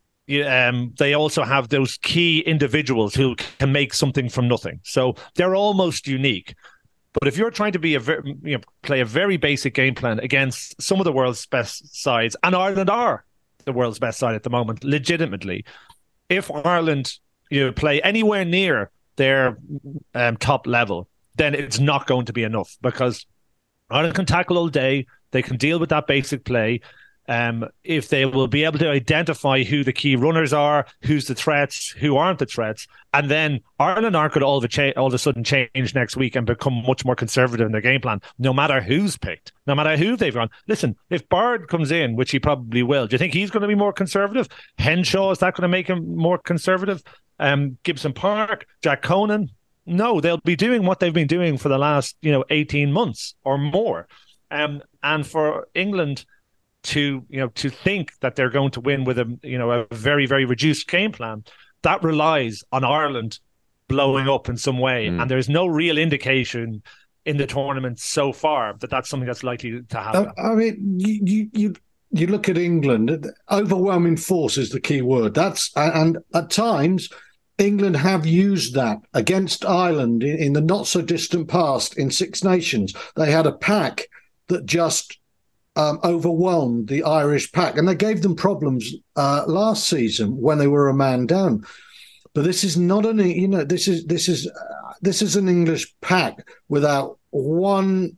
Um, they also have those key individuals who can make something from nothing. So they're almost unique. But if you're trying to be a very, you know, play a very basic game plan against some of the world's best sides, and Ireland are the world's best side at the moment, legitimately, if Ireland you know, play anywhere near their um, top level, then it's not going to be enough, because Ireland can tackle all day. They can deal with that basic play. Um, if they will be able to identify who the key runners are, who's the threats, who aren't the threats, and then Ireland aren't going to all of, a cha- all of a sudden change next week and become much more conservative in their game plan, no matter who's picked, no matter who they've run. Listen, if Bard comes in, which he probably will, do you think he's going to be more conservative? Henshaw, is that going to make him more conservative? Um, Gibson Park, Jack Conan? No, they'll be doing what they've been doing for the last, you know, eighteen months or more. Um, and for England to you know to think that they're going to win with a you know a very very reduced game plan, that relies on Ireland blowing up in some way, mm. and there's no real indication in the tournament so far that that's something that's likely to happen. I mean, you you you look at England, overwhelming force is the key word. That's and at times England have used that against Ireland in, in the not so distant past in Six Nations. They had a pack that just Um, overwhelmed the Irish pack, and they gave them problems uh, last season when they were a man down. But this is not an, you know, this is this is uh, this is an English pack without one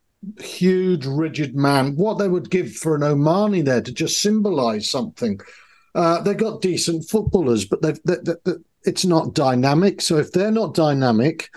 huge rigid man. What they would give for an Omani there to just symbolise something. Uh, they got decent footballers, but they've, they, they, they, it's not dynamic. So if they're not dynamic,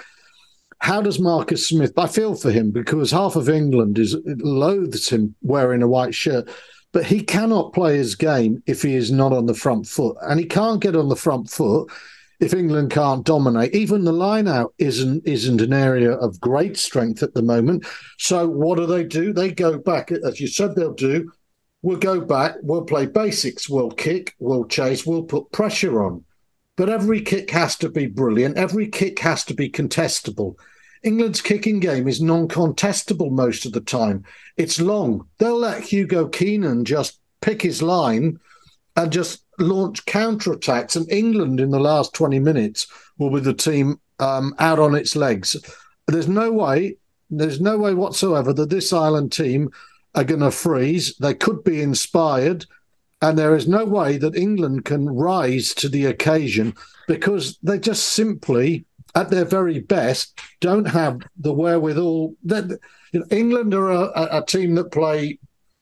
how does Marcus Smith? I feel for him because half of England is loathes him wearing a white shirt, but he cannot play his game if he is not on the front foot, and he can't get on the front foot if England can't dominate. Even the line-out isn't isn't an area of great strength at the moment. So what do they do? They go back, as you said they'll do. We'll go back. We'll play basics. We'll kick. We'll chase. We'll put pressure on. But every kick has to be brilliant. Every kick has to be contestable. England's kicking game is non-contestable most of the time. It's long. They'll let Hugo Keenan just pick his line and just launch counterattacks. And England in the last twenty minutes will be the team um, out on its legs. There's no way, there's no way whatsoever that this Ireland team are going to freeze. They could be inspired. And there is no way that England can rise to the occasion because they just simply, at their very best, don't have the wherewithal. That, you know, England are a, a team that play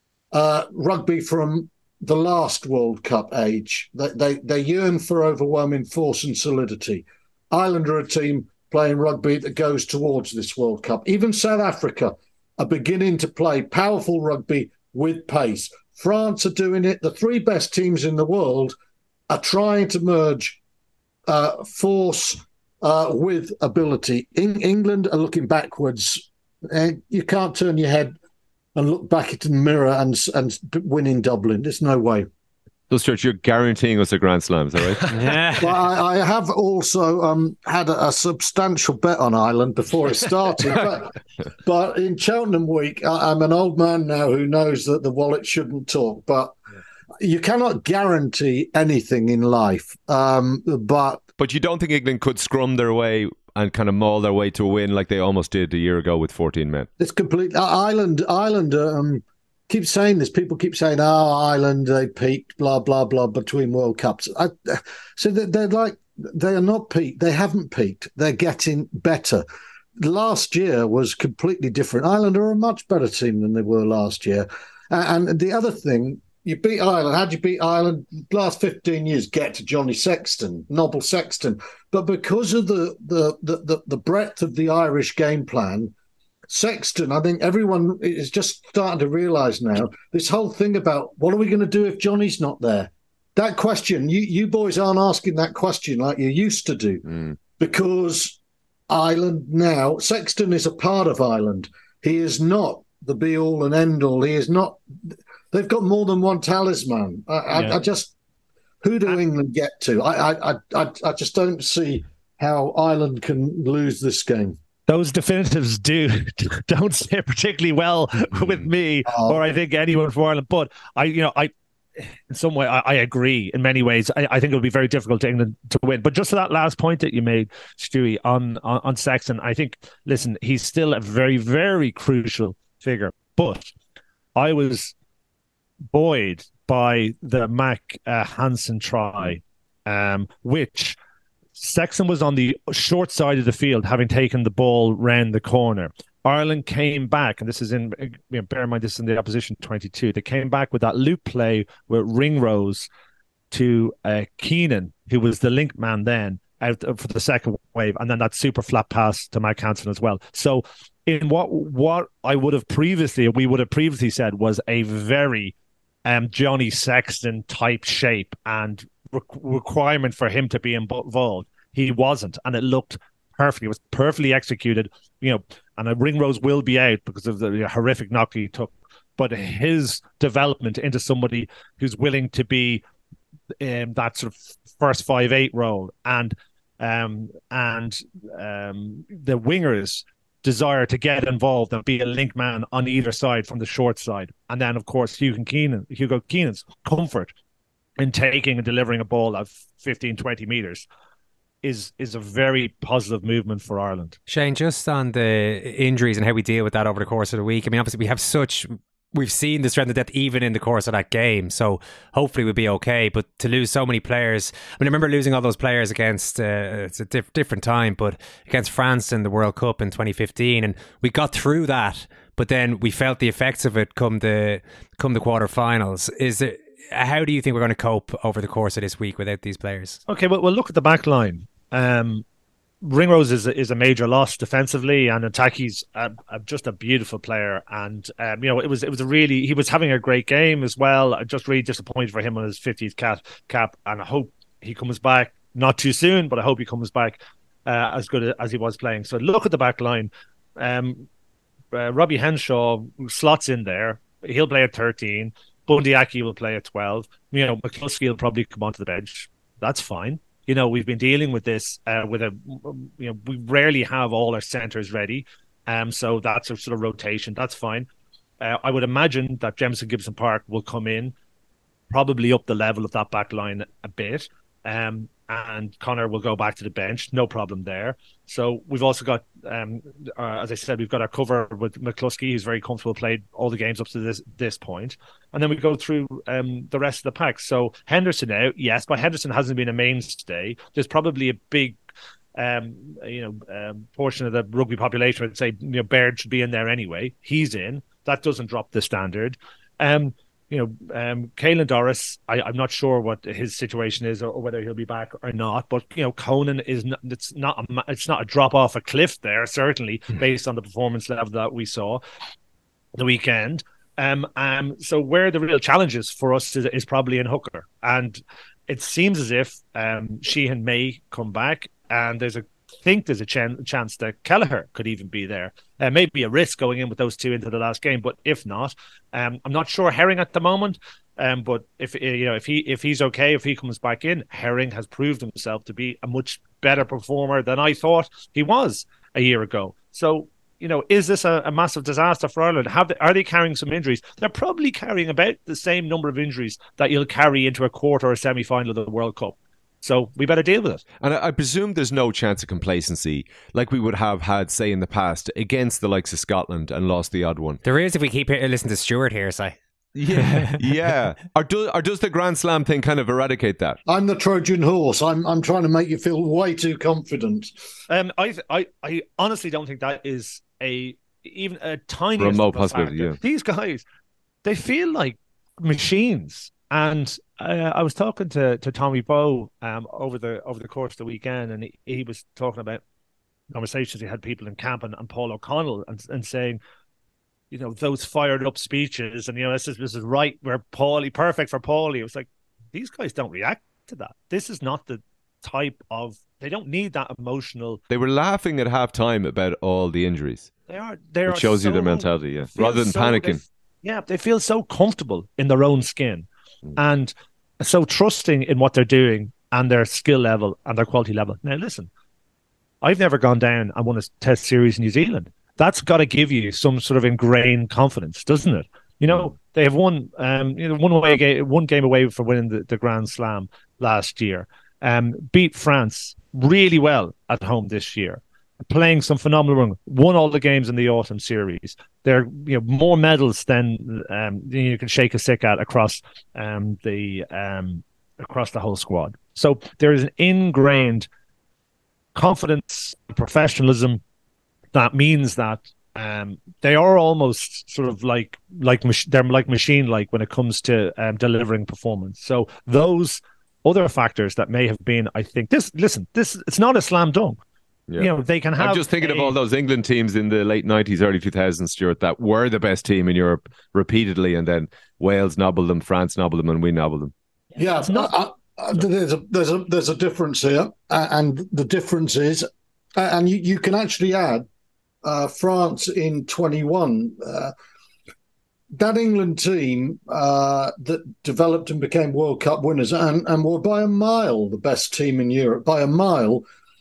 uh, rugby from the last World Cup age. They, they they yearn for overwhelming force and solidity. Ireland are a team playing rugby that goes towards this World Cup. Even South Africa are beginning to play powerful rugby with pace. France are doing it. The three best teams in the world are trying to merge uh, force uh, with ability. In England are looking backwards. Uh, you can't turn your head and look back at the mirror and and win in Dublin. There's no way. So, Stuart, you're guaranteeing us a Grand Slam, is that right? Yeah. Well, I, I have also um, had a, a substantial bet on Ireland before it started. but, but in Cheltenham week, I, I'm an old man now who knows that the wallet shouldn't talk. But you cannot guarantee anything in life, um, but but you don't think England could scrum their way and kind of maul their way to a win like they almost did a year ago with fourteen men? It's complete. Uh, Ireland, Ireland. Um, keep saying this. People keep saying, "Oh, Ireland, they peaked." Blah blah blah. Between World Cups, I, so they're, they're like they are not peaked. They haven't peaked. They're getting better. Last year was completely different. Ireland are a much better team than they were last year. And the other thing, you beat Ireland. How'd you beat Ireland? Last fifteen years, get to Johnny Sexton, Nobble Sexton. But because of the the the the, the breadth of the Irish game plan, Sexton, I think everyone is just starting to realise now, this whole thing about what are we going to do if Johnny's not there? That question, you, you boys aren't asking that question like you used to do. Mm. Because Ireland now, Sexton is a part of Ireland. He is not the be-all and end-all. He is not... They've got more than one talisman. I, Yeah. I, I just... Who do England get to? I, I, I, I just don't see how Ireland can lose this game. Those definitives do don't sit particularly well with me, Oh. or I think anyone from Ireland. But I, you know, I in some way I, I agree. In many ways, I, I think it would be very difficult to England to win. But just to that last point that you made, Stewie, on, on on Sexton, I think, listen, he's still a very very crucial figure. But I was buoyed by the Mac uh, Hansen try, um, which. Sexton was on the short side of the field, having taken the ball round the corner. Ireland came back, and this is in, you know, bear in mind, this is in the opposition twenty-two. They came back with that loop play with Ringrose to uh, Keenan, who was the link man then, out for the second wave, and then that super flat pass to Mike Hansen as well. So, in what what I would have previously, we would have previously said was a very um, Johnny Sexton type shape and re- requirement for him to be involved. He wasn't, and it looked perfect. It was perfectly executed, you know. And a Ringrose will be out because of the you know, horrific knock he took. But his development into somebody who's willing to be um, that sort of first five eight role, and um, and um, the wingers' desire to get involved and be a link man on either side from the short side, and then of course Hugo Keenan, Hugo Keenan's comfort in taking and delivering a ball at fifteen, twenty meters. Is is a very positive movement for Ireland. Shane, just on the injuries and how we deal with that over the course of the week. I mean, obviously we have such, we've seen the strength of depth even in the course of that game, so hopefully we'll be okay. But to lose so many players, I mean, I remember losing all those players against, uh, it's a diff- different time, but against France in the World Cup in twenty fifteen, and we got through that, but then we felt the effects of it come the come the quarterfinals. Is it? How do you think we're going to cope over the course of this week without these players? Okay, well, we'll look at the back line. Um, Ringrose is a, is a major loss defensively, and Ataki's a, a, just a beautiful player. And um, you know, it was it was a really he was having a great game as well. I'm just really disappointed for him on his fiftieth cap, cap, and I hope he comes back not too soon, but I hope he comes back uh, as good as he was playing. So look at the back line. Um, uh, Robbie Henshaw slots in there. He'll play at thirteen. Bundy Aki will play at twelve. You know, McCluskey will probably come onto the bench. That's fine. You know, we've been dealing with this uh, with a, you know, we rarely have all our centres ready. Um, so that's a sort of rotation. That's fine. Uh, I would imagine that Jemison Gibson Park will come in, probably up the level of that back line a bit. Um, and Connor will go back to the bench. No problem there. So we've also got, um, uh, as I said, we've got our cover with McCluskey, who's very comfortable, played all the games up to this this point. And then we go through um, the rest of the pack. So Henderson out, yes, but Henderson hasn't been a mainstay. There's probably a big um, you know, um, portion of the rugby population would say, you know, Baird should be in there anyway. He's in. That doesn't drop the standard. Um, You know, um, Caelan Doris, I, I'm not sure what his situation is or, or whether he'll be back or not. But you know, Conan is not. It's not. A, it's not a drop off a cliff there. Certainly, based on the performance level that we saw the weekend. Um, um. So where the real challenges for us is, is probably in hooker, and it seems as if um Sheehan may come back, and there's a. think there's a ch- chance that Kelleher could even be there. Uh, maybe a risk going in with those two into the last game, but if not, um, I'm not sure Herring at the moment. Um, but if you know if he if he's okay, if he comes back in, Herring has proved himself to be a much better performer than I thought he was a year ago. So you know, is this a, a massive disaster for Ireland? Have they, are they carrying some injuries? They're probably carrying about the same number of injuries that you'll carry into a quarter or semi-final of the World Cup. So we better deal with it. And I, I presume there's no chance of complacency like we would have had, say, in the past against the likes of Scotland and lost the odd one. There is if we keep listening to Stuart here, say. Yeah, yeah. Or, do, or does the Grand Slam thing kind of eradicate that? I'm the Trojan horse. I'm I'm trying to make you feel way too confident. Um, I I I honestly don't think that is a even a tiny remote possibility. Yeah. These guys, they feel like machines. And uh, I was talking to, to Tommy Bowe um, over the over the course of the weekend, and he, he was talking about conversations he had people in camp and, and Paul O'Connell and, and saying, you know, those fired up speeches and, you know, this is, this is right where Paulie, perfect for Paulie. It was like, these guys don't react to that. This is not the type of, they don't need that emotional. They were laughing at half time about all the injuries. They are. They Which are shows so, you their mentality, yeah. Rather than so, panicking. They, yeah, they feel so comfortable in their own skin mm. and so trusting in what they're doing and their skill level and their quality level. Now, listen, I've never gone down and won a test series in New Zealand. That's got to give you some sort of ingrained confidence, doesn't it? You know, they have won, um, you know, one away, one game away for winning the, the Grand Slam last year. Um, beat France really well at home this year, playing some phenomenal run. Won all the games in the autumn series. They're, you know, more medals than um, you can shake a stick at across um, the um, across the whole squad. So there is an ingrained confidence, professionalism. That means that um, they are almost sort of like like mach- they're like machine like when it comes to um, delivering performance. So those other factors that may have been, I think, this listen, this it's not a slam dunk. Yeah. You know, they can have. I'm just thinking a, of all those England teams in the late nineties, early two thousands, Stuart, that were the best team in Europe repeatedly, and then Wales nobbled them, France nobbled them, and we nobbled them. Yeah, it's not. Uh, uh, there's a there's a there's a difference here, uh, and the difference is, uh, and you, you can actually add. Uh, France in twenty-one, uh, that England team uh, that developed and became World Cup winners and, and were by a mile the best team in Europe, by a mile.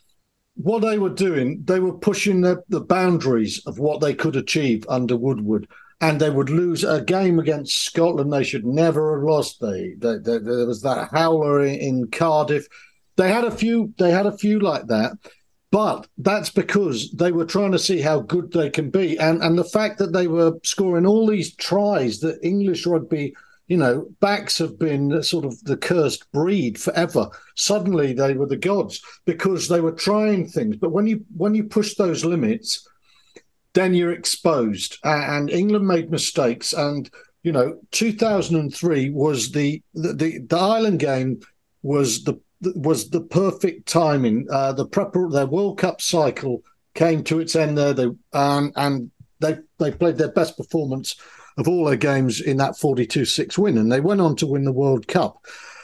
What they were doing, they were pushing the, the boundaries of what they could achieve under Woodward, and they would lose a game against Scotland they should never have lost. They, they, they there was that howler in, in Cardiff. They had a few. They had a few like that. But that's because they were trying to see how good they can be. And and the fact that they were scoring all these tries that English rugby, you know, backs have been sort of the cursed breed forever. Suddenly they were the gods because they were trying things. But when you when you push those limits, then you're exposed. And England made mistakes. And, you know, two thousand three was the the, the, the Ireland game was the was the perfect timing. Uh, the prepar- their World Cup cycle came to its end there, they, um, and they they played their best performance of all their games in that forty-two six win, and they went on to win the World Cup.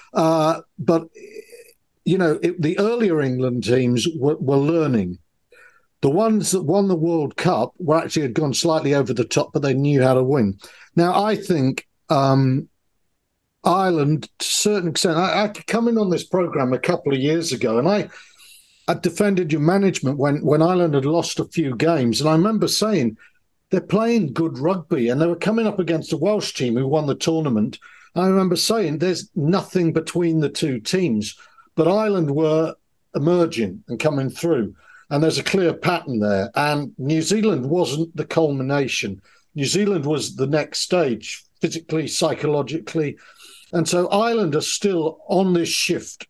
Uh, but, you know, it, the earlier England teams were, were learning. The ones that won the World Cup were actually had gone slightly over the top, but they knew how to win. Now, I think... Um, Ireland, to a certain extent, I, I come in on this program a couple of years ago, and I, I defended your management when, when Ireland had lost a few games. And I remember saying they're playing good rugby, and they were coming up against a Welsh team who won the tournament. And I remember saying there's nothing between the two teams, but Ireland were emerging and coming through, and there's a clear pattern there. And New Zealand wasn't the culmination. New Zealand was the next stage, physically, psychologically. And so Ireland are still on this shift.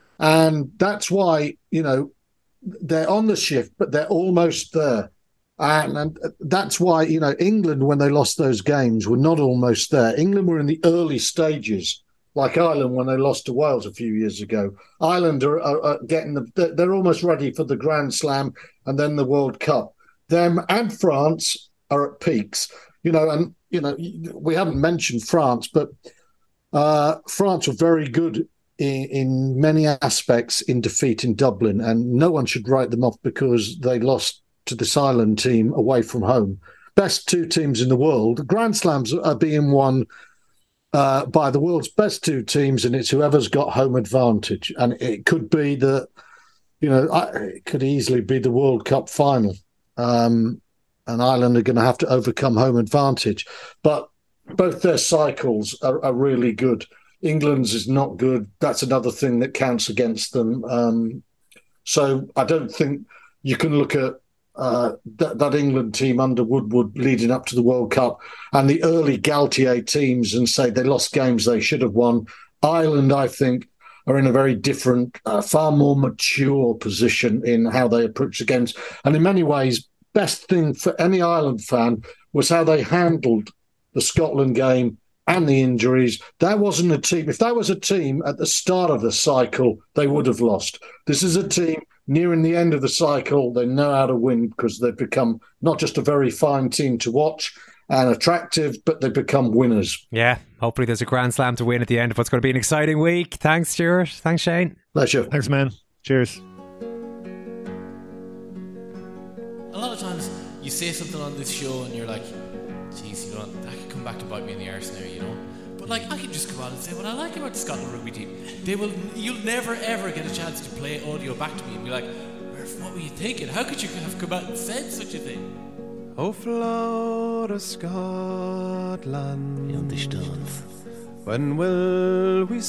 And that's why, you know, they're on the shift, but they're almost there. And, and that's why, you know, England, when they lost those games, were not almost there. England were in the early stages, like Ireland when they lost to Wales a few years ago. Ireland are, are, are getting the, they're almost ready for the Grand Slam and then the World Cup. Them and France are at peaks, you know, and, you know, we haven't mentioned France, but Uh, France were very good in, in many aspects in defeat in Dublin, and no one should write them off because they lost to this Ireland team away from home. Best two teams in the world. Grand Slams are being won uh, by the world's best two teams, and it's whoever's got home advantage. And it could be the, you know, it could easily be the World Cup final. Um, and Ireland are going to have to overcome home advantage. But both their cycles are, are really good. England's is not good. That's another thing that counts against them. Um, so I don't think you can look at uh, that, that England team under Woodward leading up to the World Cup and the early Galtier teams and say they lost games they should have won. Ireland, I think, are in a very different, uh, far more mature position in how they approach the games. And in many ways, best thing for any Ireland fan was how they handled the Scotland game and the injuries. That wasn't a team. If that was a team at the start of the cycle, they would have lost. This is a team nearing the end of the cycle. They know how to win because they've become not just a very fine team to watch and attractive, but they become winners. Yeah, hopefully there's a Grand Slam to win at the end of what's going to be an exciting week. Thanks, Stuart. Thanks, Shane. Pleasure. Thanks, man. Cheers. A lot of times you say something on this show and you're like, geez, you know, that could come back to bite me in the arse now, you know. But like, I can just come out and say what I like about the Scotland rugby team. They will, you'll never ever get a chance to play audio back to me and be like, Murph, what were you thinking? How could you have come out and said such a thing? O Flora Scotland, when will we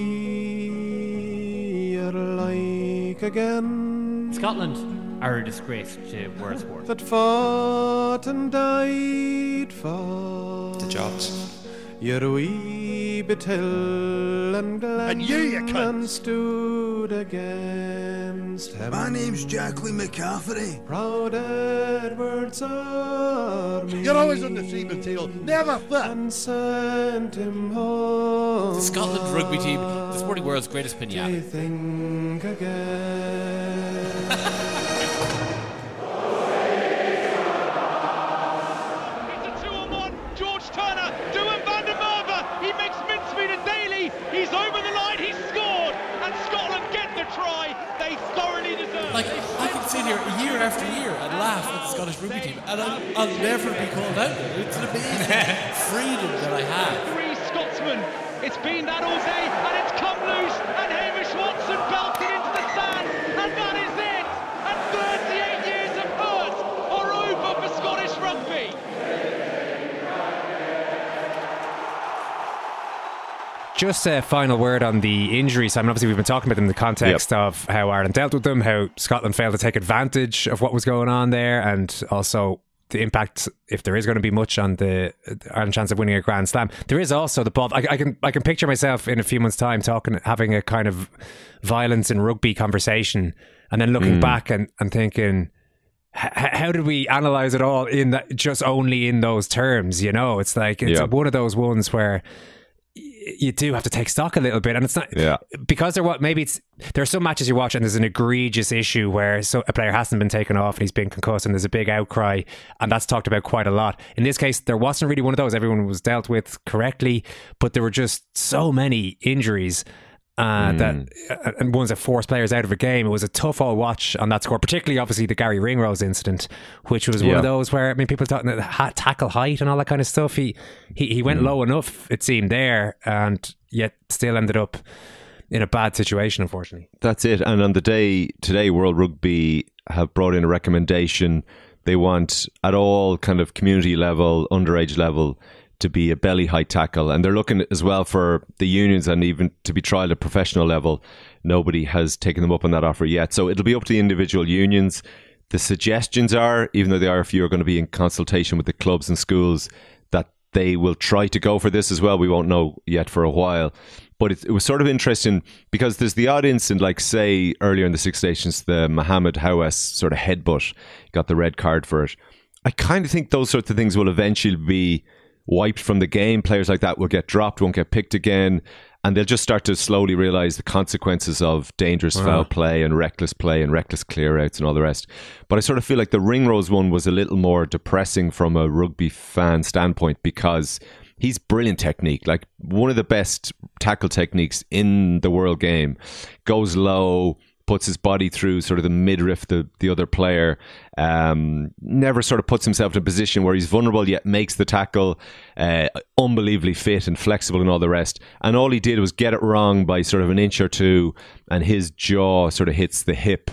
see your like again? Scotland are a disgrace to world sport. That fought and died for the jobs. Your wee Betil and Glen And you, you cunt. and stood against him. My name's Jacqueline McCafferty. Proud Edward's army. You're always on the same tail, never fit. And sent him home. The Scotland rugby team, the sporting world's greatest pinata. They think again. He's over the line, he's scored, and Scotland get the try they thoroughly deserve. Like, I can sit here year after year and laugh at the Scottish rugby team, and I'll, I'll never be called out there. It's an amazing freedom that I have. Three Scotsmen, it's been that all day, and it's come loose, and Hamish Watson belted into the sand, and that is it. And thirty-eight years of hurt are over for Scottish rugby. Just a final word on the injuries. I mean, obviously we've been talking about them in the context yep. of how Ireland dealt with them, how Scotland failed to take advantage of what was going on there, and also the impact, if there is going to be much, on the Ireland chance of winning a Grand Slam. There is also the ball. I, I can I can picture myself in a few months' time talking, having a kind of violence in rugby conversation, and then looking mm. back and, and thinking, how did we analyse it all in that, just only in those terms? You know, it's like it's yep. one of those ones where you do have to take stock a little bit, and it's not yeah. because there what maybe it's there are some matches you watch and there's an egregious issue where so a player hasn't been taken off and he's been concussed and there's a big outcry, and that's talked about quite a lot. In this case, there wasn't really one of those. Everyone was dealt with correctly, but there were just so many injuries uh, mm. that and ones that forced players out of a game. It was a tough old watch on that score, particularly obviously the Gary Ringrose incident, which was one yeah. of those where I mean people talking about tackle height and all that kind of stuff. He he, he went mm. low enough, it seemed, there, and yet still ended up in a bad situation, unfortunately. That's it. And on the day today, World Rugby have brought in a recommendation. They want at all kind of community level, underage level, to be a belly height tackle, and they're looking as well for the unions and even to be trialled at professional level. Nobody has taken them up on that offer yet, so it'll be up to the individual unions. The suggestions are, even though they are a few, are going to be in consultation with the clubs and schools, that they will try to go for this as well. We won't know yet for a while, but it, it was sort of interesting because there's the odd incident, like say earlier in the Six Nations, the Mohamed Hawes sort of headbutt, got the red card for it. I kind of think those sorts of things will eventually be wiped from the game. Players like that will get dropped, won't get picked again, and they'll just start to slowly realise the consequences of dangerous wow. foul play and reckless play and reckless clear-outs and all the rest. But I sort of feel like the Ringrose one was a little more depressing from a rugby fan standpoint because he's brilliant technique, like one of the best tackle techniques in the world game. Goes low, puts his body through sort of the midriff, the, the other player, um, never sort of puts himself in a position where he's vulnerable yet makes the tackle, uh, unbelievably fit and flexible and all the rest. And all he did was get it wrong by sort of an inch or two, and his jaw sort of hits the hip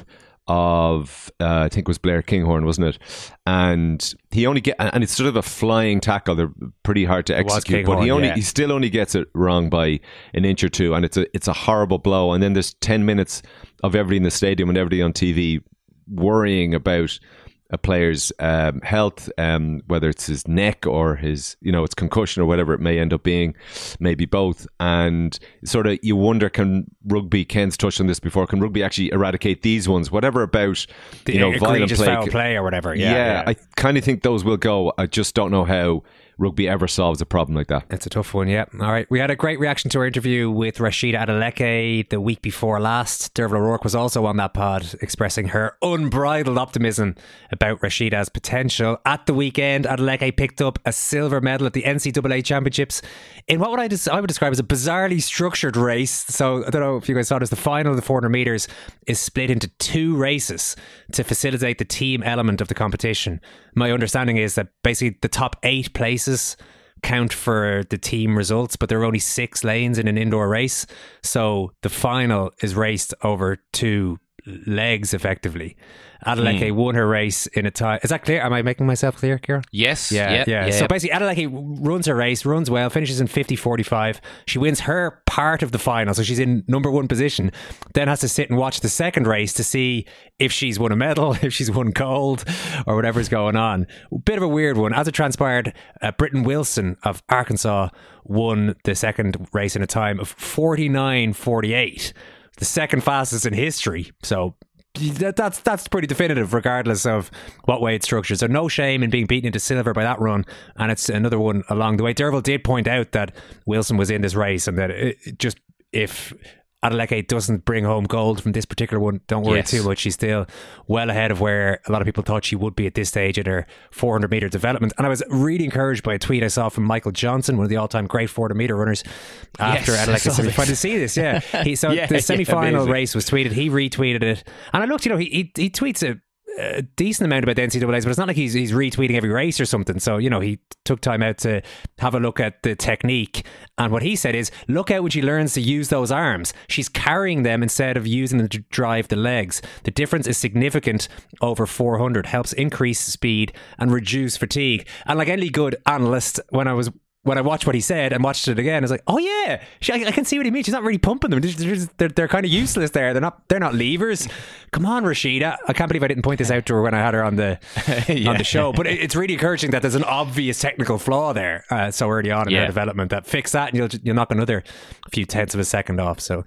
of uh, I think it was Blair Kinghorn, wasn't it? And he only get and it's sort of a flying tackle. They're pretty hard to execute, but he only yeah. he still only gets it wrong by an inch or two, and it's a it's a horrible blow. And then there's ten minutes of everybody in the stadium and everybody on T V worrying about a player's um, health, um, whether it's his neck or his, you know, it's concussion or whatever it may end up being, maybe both. And sort of you wonder, can rugby, Ken's touched on this before, can rugby actually eradicate these ones? Whatever about, the you know, violent play, foul play or whatever. Yeah, yeah, yeah. I kind of think those will go. I just don't know how rugby ever solves a problem like that. It's a tough one, yeah. All right. We had a great reaction to our interview with Rashida Adeleke the week before last. Derval O'Rourke was also on that pod, expressing her unbridled optimism about Rashida's potential. At the weekend, Adeleke picked up a silver medal at the N C double A Championships in what would I, des- I would describe as a bizarrely structured race. So I don't know if you guys saw this. The final of the four hundred metres is split into two races to facilitate the team element of the competition. My understanding is that basically the top eight places count for the team results, but there are only six lanes in an indoor race. So the final is raced over two legs effectively. Adeleke mm. won her race in a time. Is that clear? Am I making myself clear, Kieran? Yes. Yeah, yeah. yeah. yeah. So basically, Adeleke runs her race, runs well, finishes in fifty forty-five. She wins her part of the final, so she's in number one position. Then has to sit and watch the second race to see if she's won a medal, if she's won gold, or whatever's going on. Bit of a weird one. As it transpired, uh, Britton Wilson of Arkansas won the second race in a time of forty-nine forty-eight. The second fastest in history. So that, that's that's pretty definitive regardless of what way it's structured. So no shame in being beaten into silver by that run, and it's another one along the way. Derval did point out that Wilson was in this race and that it, it just if Adeleke doesn't bring home gold from this particular one, don't worry Yes. too much. She's still well ahead of where a lot of people thought she would be at this stage in her four hundred metre development. And I was really encouraged by a tweet I saw from Michael Johnson, one of the all-time great four hundred metre runners, after Yes, I Adeleke saw semi-final. this. To see this, yeah. He, so Yeah, the yeah, semi-final amazing. race was tweeted. He retweeted it. And I looked, you know, he he, he tweets a a decent amount about the N C double A's, but it's not like he's he's retweeting every race or something. So, you know, he took time out to have a look at the technique. And what he said is, look out when she learns to use those arms. She's carrying them instead of using them to drive the legs. The difference is significant over four hundred, helps increase speed and reduce fatigue. And like any good analyst, when I was when I watched what he said and watched it again, I was like, oh yeah, she, I, I can see what he means. She's not really pumping them. They're, they're, they're, they're kind of useless there. They're not they're not levers. Come on, Rashida. I can't believe I didn't point this out to her when I had her on the Yeah. on the show. But it, it's really encouraging that there's an obvious technical flaw there uh, so early on in Yeah. her development that fix that and you'll, you'll knock another few tenths of a second off. So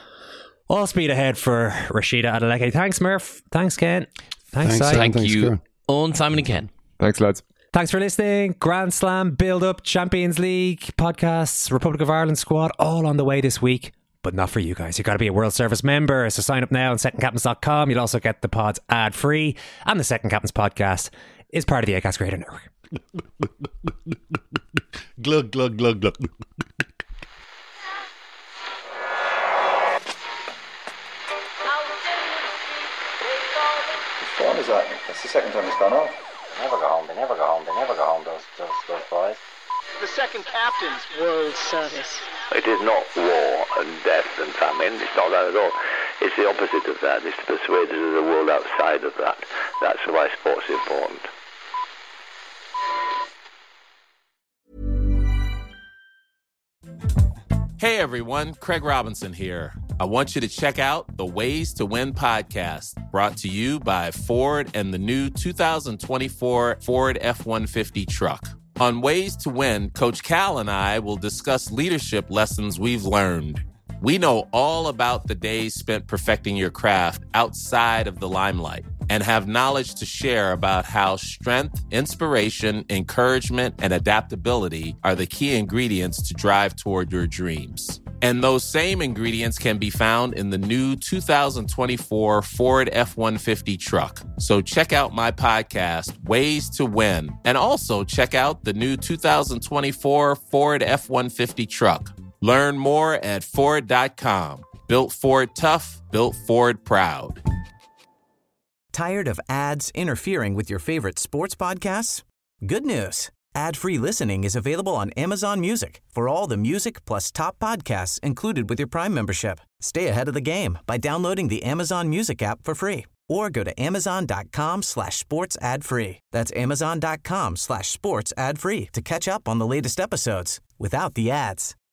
all speed ahead for Rashida Adeleke. Thanks, Murph. Thanks, Ken. Thanks, Thanks, Si. Sam. Thank Thanks, you, Kieran. Owen, Simon and Ken. Thanks, lads. Thanks for listening. Grand Slam, Build Up, Champions League, podcasts, Republic of Ireland squad, all on the way this week. But not for you guys. You've got to be a World Service member. So sign up now on second captains dot com. You'll also get the pods ad free. And the Second Captains podcast is part of the Acast Creator Network. Glug, glug, glug, glug. Which one is that? That's the second time it's gone off. They never go home, they never go home, they never go home, those, those, those boys. The Second Captains World Service. It is not war and death and famine. It's not that at all. It's the opposite of that. It's to persuade us of the world outside of that. That's why sport's important. Hey everyone, Craig Robinson here. I want you to check out the Ways to Win podcast, brought to you by Ford and the new two thousand twenty-four Ford F one fifty truck. On Ways to Win, Coach Cal and I will discuss leadership lessons we've learned. We know all about the days spent perfecting your craft outside of the limelight and have knowledge to share about how strength, inspiration, encouragement, and adaptability are the key ingredients to drive toward your dreams. And those same ingredients can be found in the new two thousand twenty-four Ford F one fifty truck. So check out my podcast, Ways to Win, and also check out the new two thousand twenty-four Ford F one fifty truck. Learn more at Ford dot com. Built Ford tough, built Ford proud. Tired of ads interfering with your favorite sports podcasts? Good news. Ad-free listening is available on Amazon Music for all the music plus top podcasts included with your Prime membership. Stay ahead of the game by downloading the Amazon Music app for free or go to amazon.com slash sports ad free. That's amazon.com slash sports ad free to catch up on the latest episodes without the ads.